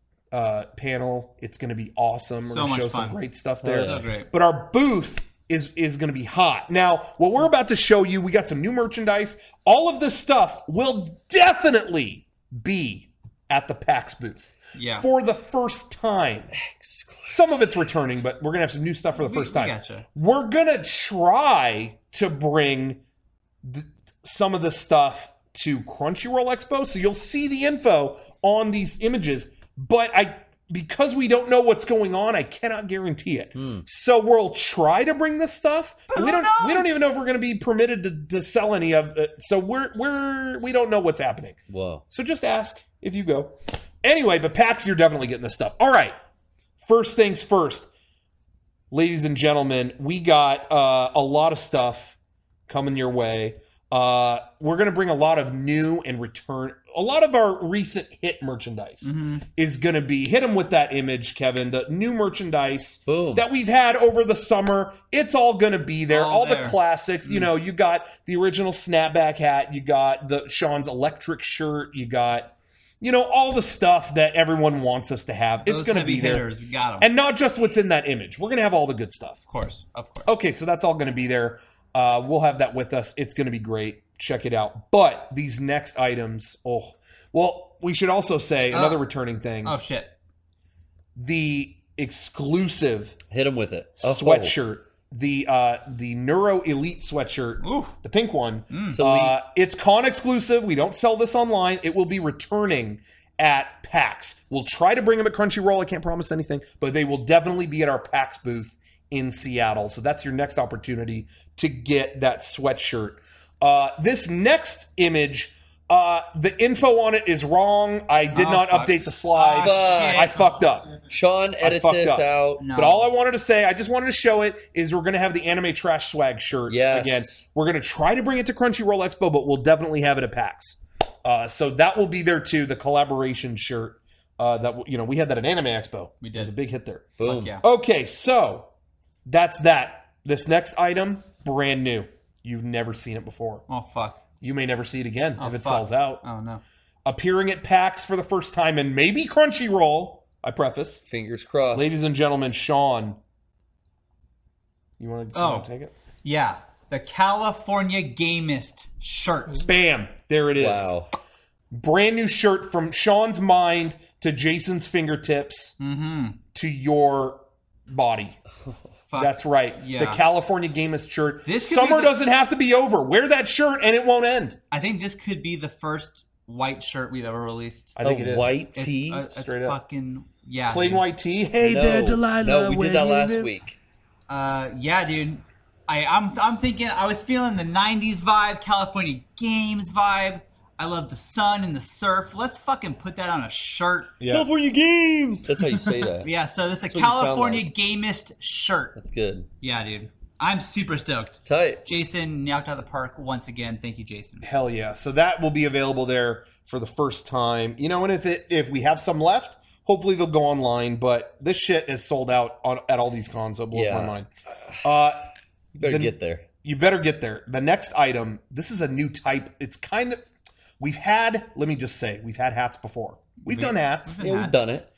panel. It's going to be awesome. We're So going to much show fun. some great stuff there. So great. But our booth is going to be hot. Now, what we're about to show you, we got some new merchandise. All of this stuff will definitely be at the PAX booth. Yeah. For the first time. Some of it's returning, but we're going to have some new stuff for the first time. Gotcha. We're going to try to bring some of the stuff to Crunchyroll Expo, so you'll see the info on these images, but because we don't know what's going on, I cannot guarantee it. So we'll try to bring this stuff. But we don't even know if we're going to be permitted to sell any of it. So we don't know what's happening. Whoa. So just ask if you go. Anyway, but PAX, you're definitely getting this stuff. All right. First things first, ladies and gentlemen, we got a lot of stuff coming your way. We're going to bring a lot of new and return. A lot of our recent hit merchandise is going to be, hit them with that image, Kevin, the new merchandise Boom. that we've had over the summer. It's all going to be there. All there. the classics. You know, you got the original snapback hat. You got the Sean's electric shirt. You got, all the stuff that everyone wants us to have. It's Those going to heavy be there. hitters, we got them. And not just what's in that image. We're going to have all the good stuff. Of course. Okay, so that's all going to be there. We'll have that with us. It's going to be great. Check it out. But these next items, we should also say another returning thing. Oh, shit. The exclusive Hit him with it. Oh. sweatshirt. The Neuro Elite sweatshirt, Ooh. the pink one. It's elite. It's con exclusive. We don't sell this online. It will be returning at PAX. We'll try to bring them at Crunchyroll. I can't promise anything, but they will definitely be at our PAX booth in Seattle. So that's your next opportunity to get that sweatshirt. This next image, the info on it is wrong. I did not update the slide. I fucked up. Sean, edit fucked this up. out. No. But all I wanted to say, I just wanted to show it, is we're going to have the Anime Trash Swag shirt Yes. again. We're going to try to bring it to Crunchyroll Expo, but we'll definitely have it at PAX. So that will be there too, the collaboration shirt. We had that at Anime Expo. We did. It was a big hit there. Boom. Yeah. Okay, so that's that. This next item, brand new. You've never seen it before. Oh, fuck. You may never see it again if it fuck. sells out. Oh, no. Appearing at PAX for the first time, and maybe Crunchyroll, I preface. Fingers crossed. Ladies and gentlemen, Sean. You want to take it? Yeah. The California Gamist shirt. Bam. There it is. Wow. Brand new shirt from Sean's mind to Jason's fingertips to your body. Fuck. That's right. Yeah. The California Gamist shirt. This could Summer be the- doesn't have to be over. Wear that shirt and it won't end. I think this could be the first white shirt we've ever released. I think it is. White It's, tee? it's Straight up. fucking, yeah. Plain dude. white tee. Hey no. there, Delilah. No, we when did that you last live- week. Yeah, dude. I'm thinking, I was feeling the 90s vibe, California Games vibe. I love the sun and the surf. Let's fucking put that on a shirt. Yeah. California Games! That's how you say that. Yeah, so it's a what you sound California like. Gamist shirt. That's good. Yeah, dude. I'm super stoked. Tight. Jason knocked out of the park once again. Thank you, Jason. Hell yeah. So that will be available there for the first time. And if we have some left, hopefully they'll go online. But this shit is sold out at all these cons, so it blows Yeah. my mind. You better The- get there. You better get there. The next item, this is a new type. It's kind of, let me just say, we've had hats before. We've done hats. We've Yeah, had- we've done it.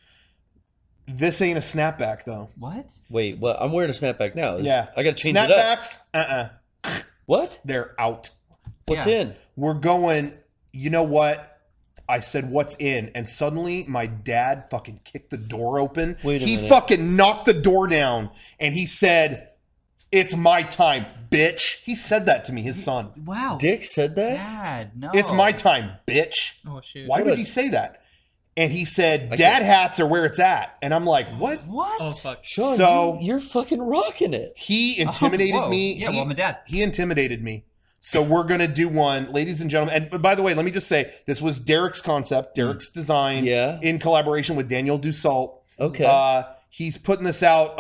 This ain't a snapback, though. What? Wait, what? I'm wearing a snapback now. Yeah. I got to change it up. Snapbacks, What? they're out. What's Yeah. in? We're going, you know what? I said, what's in? And suddenly my dad fucking kicked the door open. Wait a he minute. fucking knocked the door down and he said, "It's my time, bitch." He said that to me, his son. Wow. Dick said that? Dad, no. It's my time, bitch. Oh shit. Why What would a- he say that? And he said, I "Dad can't- hats are where it's at." And I'm like, what? What? Oh fuck. Sean, So- you're fucking rocking it. He intimidated whoa. me. Yeah, well, I'm a dad. He intimidated me. So we're going to do one, ladies and gentlemen. And by the way, let me just say, this was Derek's concept, Derek's design, Yeah. in collaboration with Daniel Dussault. Okay. He's putting this out.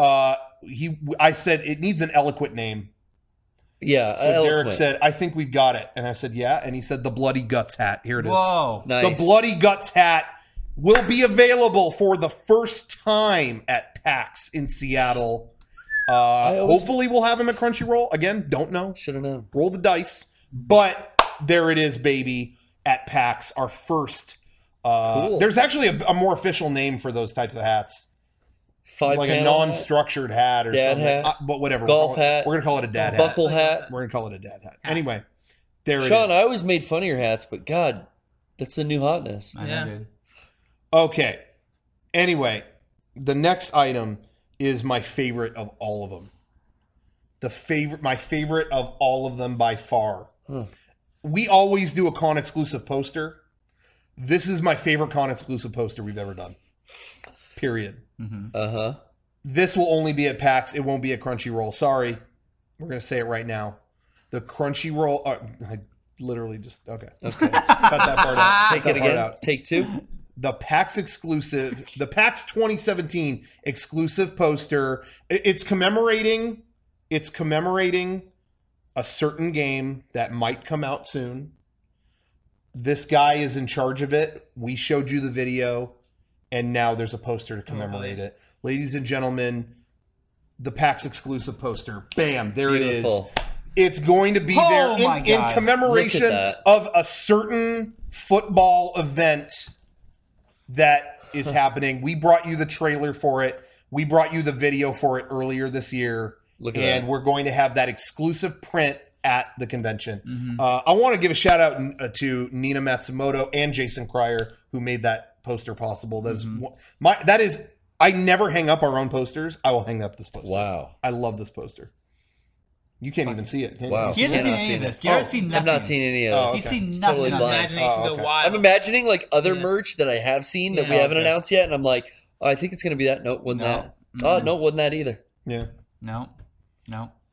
I said, it needs an eloquent name. Yeah. So Derek eloquent. said, "I think we've got it." And I said, "Yeah." And he said, "The Bloody Guts hat. Here it is." Whoa. Nice. The Bloody Guts hat will be available for the first time at PAX in Seattle. Hopefully we'll have him at Crunchyroll. Again, don't know. Should have known. Roll the dice. But there it is, baby, at PAX, our first. Cool. There's actually a more official name for those types of hats. Five Like a panel hat, non-structured hat or Dad something. hat. But whatever. Golf we're hat. going to call it a dad hat. buckle hat. We're going to call it a dad hat. Anyway, there it Sean, is. I always made fun of your hats, but God, that's the new hotness. I know, Yeah. dude. Okay. Anyway, the next item is my favorite of all of them. My favorite of all of them by far. Huh. We always do a con exclusive poster. This is my favorite con exclusive poster we've ever done. Period. Uh-huh. This will only be at PAX. It won't be at Crunchyroll. Sorry. We're going to say it right now. The Crunchyroll... I literally just... Okay. Okay. Cut that part out. Take Cut it that part again. out. Take two. The PAX exclusive, the PAX 2017 exclusive poster. It's commemorating a certain game that might come out soon. This guy is in charge of it. We showed you the video, and now there's a poster to commemorate it. Ladies and gentlemen, the PAX exclusive poster. Bam, there Beautiful. it is. It's going to be Oh there my in God. commemoration Look at that. of a certain football event that is happening. We brought you the trailer for it. We brought you the video for it earlier this year. Look at and that. we're going to have that exclusive print at the convention. Mm-hmm. I want to give a shout out to Nina Matsumoto and Jason Cryer, who made that poster possible. That is I never hang up our own posters. I will hang up this poster. Wow. I love this poster. You can't even see it. Can Wow. He hasn't Yeah, seen not any seen of this. it. Garrett's Oh, seen I've nothing. not seen any of Oh, this. okay. He's seen It's nothing totally on blind. Imagination Oh, go okay. wild. I'm imagining like other Yeah. merch that I have seen that we Yeah. haven't Okay. announced yet, and I'm like, oh, I think it's going to be that. No, wasn't No. that. Oh, no, wasn't that either. Yeah. No.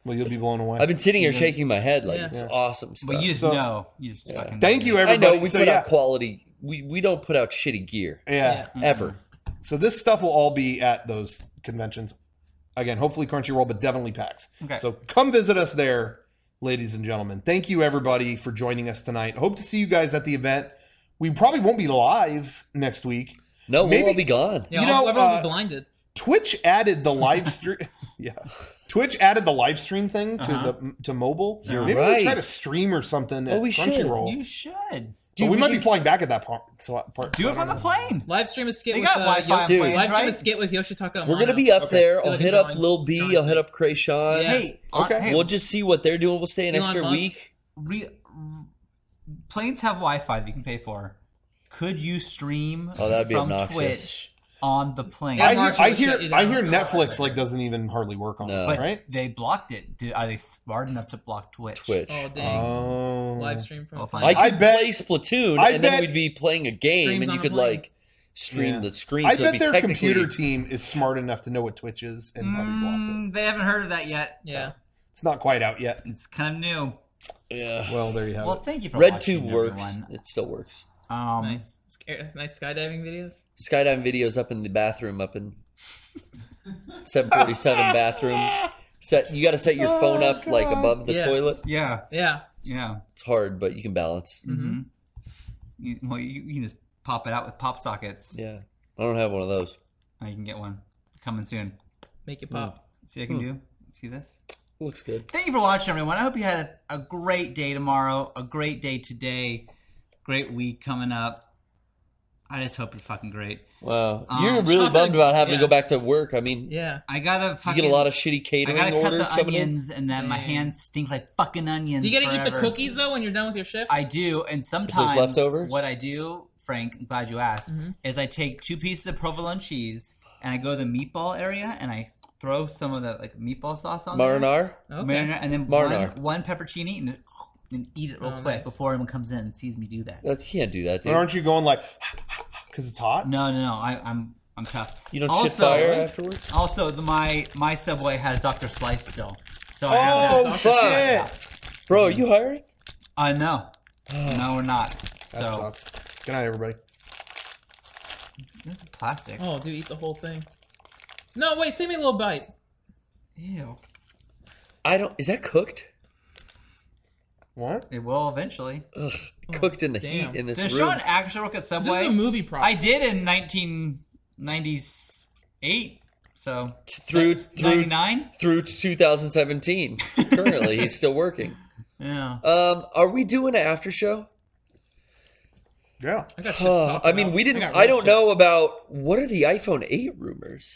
Well, you'll be blown away. I've been sitting here shaking my head like Yeah. it's awesome stuff. But you just know. You just fucking Thank you, I everybody. know we So, put yeah. out quality. We don't put out shitty gear Yeah. ever. So this stuff will all be at those conventions. Again, hopefully Crunchyroll, but definitely PAX. Okay. So come visit us there, ladies and gentlemen. Thank you, everybody, for joining us tonight. Hope to see you guys at the event. We probably won't be live next week. No, Maybe- we'll all be gone. Yeah, You know, everyone will be blinded. Twitch added the live stream. Yeah, Twitch added the live stream thing to mobile. You're Maybe right. we try to stream or something at we should. Crunchyroll. You should. But we might be flying back at that part. Do it from the plane. Live stream a skit They with got Wi-Fi on Dude. planes, live stream a right? skit with Yoshitaka. We're gonna be up there. Do I'll like hit a up drawing- Lil B. drawing I'll hit thing. up Krayshawn. Yeah. Hey, Okay. hey, We'll just see what they're doing. We'll stay an Elon extra Musk. week. planes have Wi-Fi that you can pay for. Could you stream Oh, that'd be from obnoxious. Twitch on the plane? Yeah, I Marshall would hear shut you down. Netflix like doesn't even hardly work on No. it, but right? they blocked it. Are they smart enough to block Twitch? Twitch. Oh dang! Oh, Live stream from. Well, the fine. plane. I could bet- play Splatoon, I and then bet- we'd be playing a game, Streams and on you a could plane. like stream Yeah. the screen. I so bet it'd be their technically computer team is smart enough to know what Twitch is and probably blocked it. They haven't heard of that yet. Yeah. It's not quite out yet. It's kind of new. Yeah. Well, there you have Well, it. thank you for Red watching, Tube works. everyone. It still works. Nice. Nice skydiving videos. Skydiving videos up in the bathroom, up in 747 bathroom. You got to set your phone up like above the Yeah. toilet. Yeah, Yeah. yeah. It's hard, but you can balance. Mm-hmm. You can just pop it out with pop sockets. Yeah, I don't have one of those. Oh, you can get one coming soon. Make it pop. See what I can do? See this? Looks good. Thank you for watching, everyone. I hope you had a great day tomorrow, a great day today, great week coming up. I just hope it's fucking great. Wow, you're really Sean's bummed about having yeah. to go back to work. I mean, Yeah. I gotta you fucking get a lot of shitty I catering gotta cut orders the coming in. onions, and then my Dang. hands stink like fucking onions. Do you get to eat the forever. cookies though when you're done with your shift? I do, and sometimes leftovers? what I do, Frank, I'm glad you asked, is I take 2 pieces of provolone cheese and I go to the meatball area and I throw some of the like meatball sauce on there. Marinara. Okay. Marinara, and then Marinara. one pepperoni and eat it real Oh, quick nice. before anyone comes in and sees me do that. You can't do that, But dude. aren't you going like because it's hot? No, I'm tough. You don't also, shit fire afterwards. Also, my Subway has Dr. Slice still, so I have Oh that. shit! Bro, are you hiring? No, no, we're not. That So sucks. Good night, everybody. plastic. Oh, dude, eat the whole thing. No, wait, save me a little bite. Ew. I don't. Is that cooked? What? It will eventually. Ugh, cooked in the damn. heat in this Did room. Sean actually work at This Subway? is a movie prop. I did in 1998. So Through 99. through 2017. Currently, he's still working. Yeah. Are we doing an after show? Yeah. I got shit to talk I mean, about. we didn't. got I real don't shit. know about what are the iPhone 8 rumors.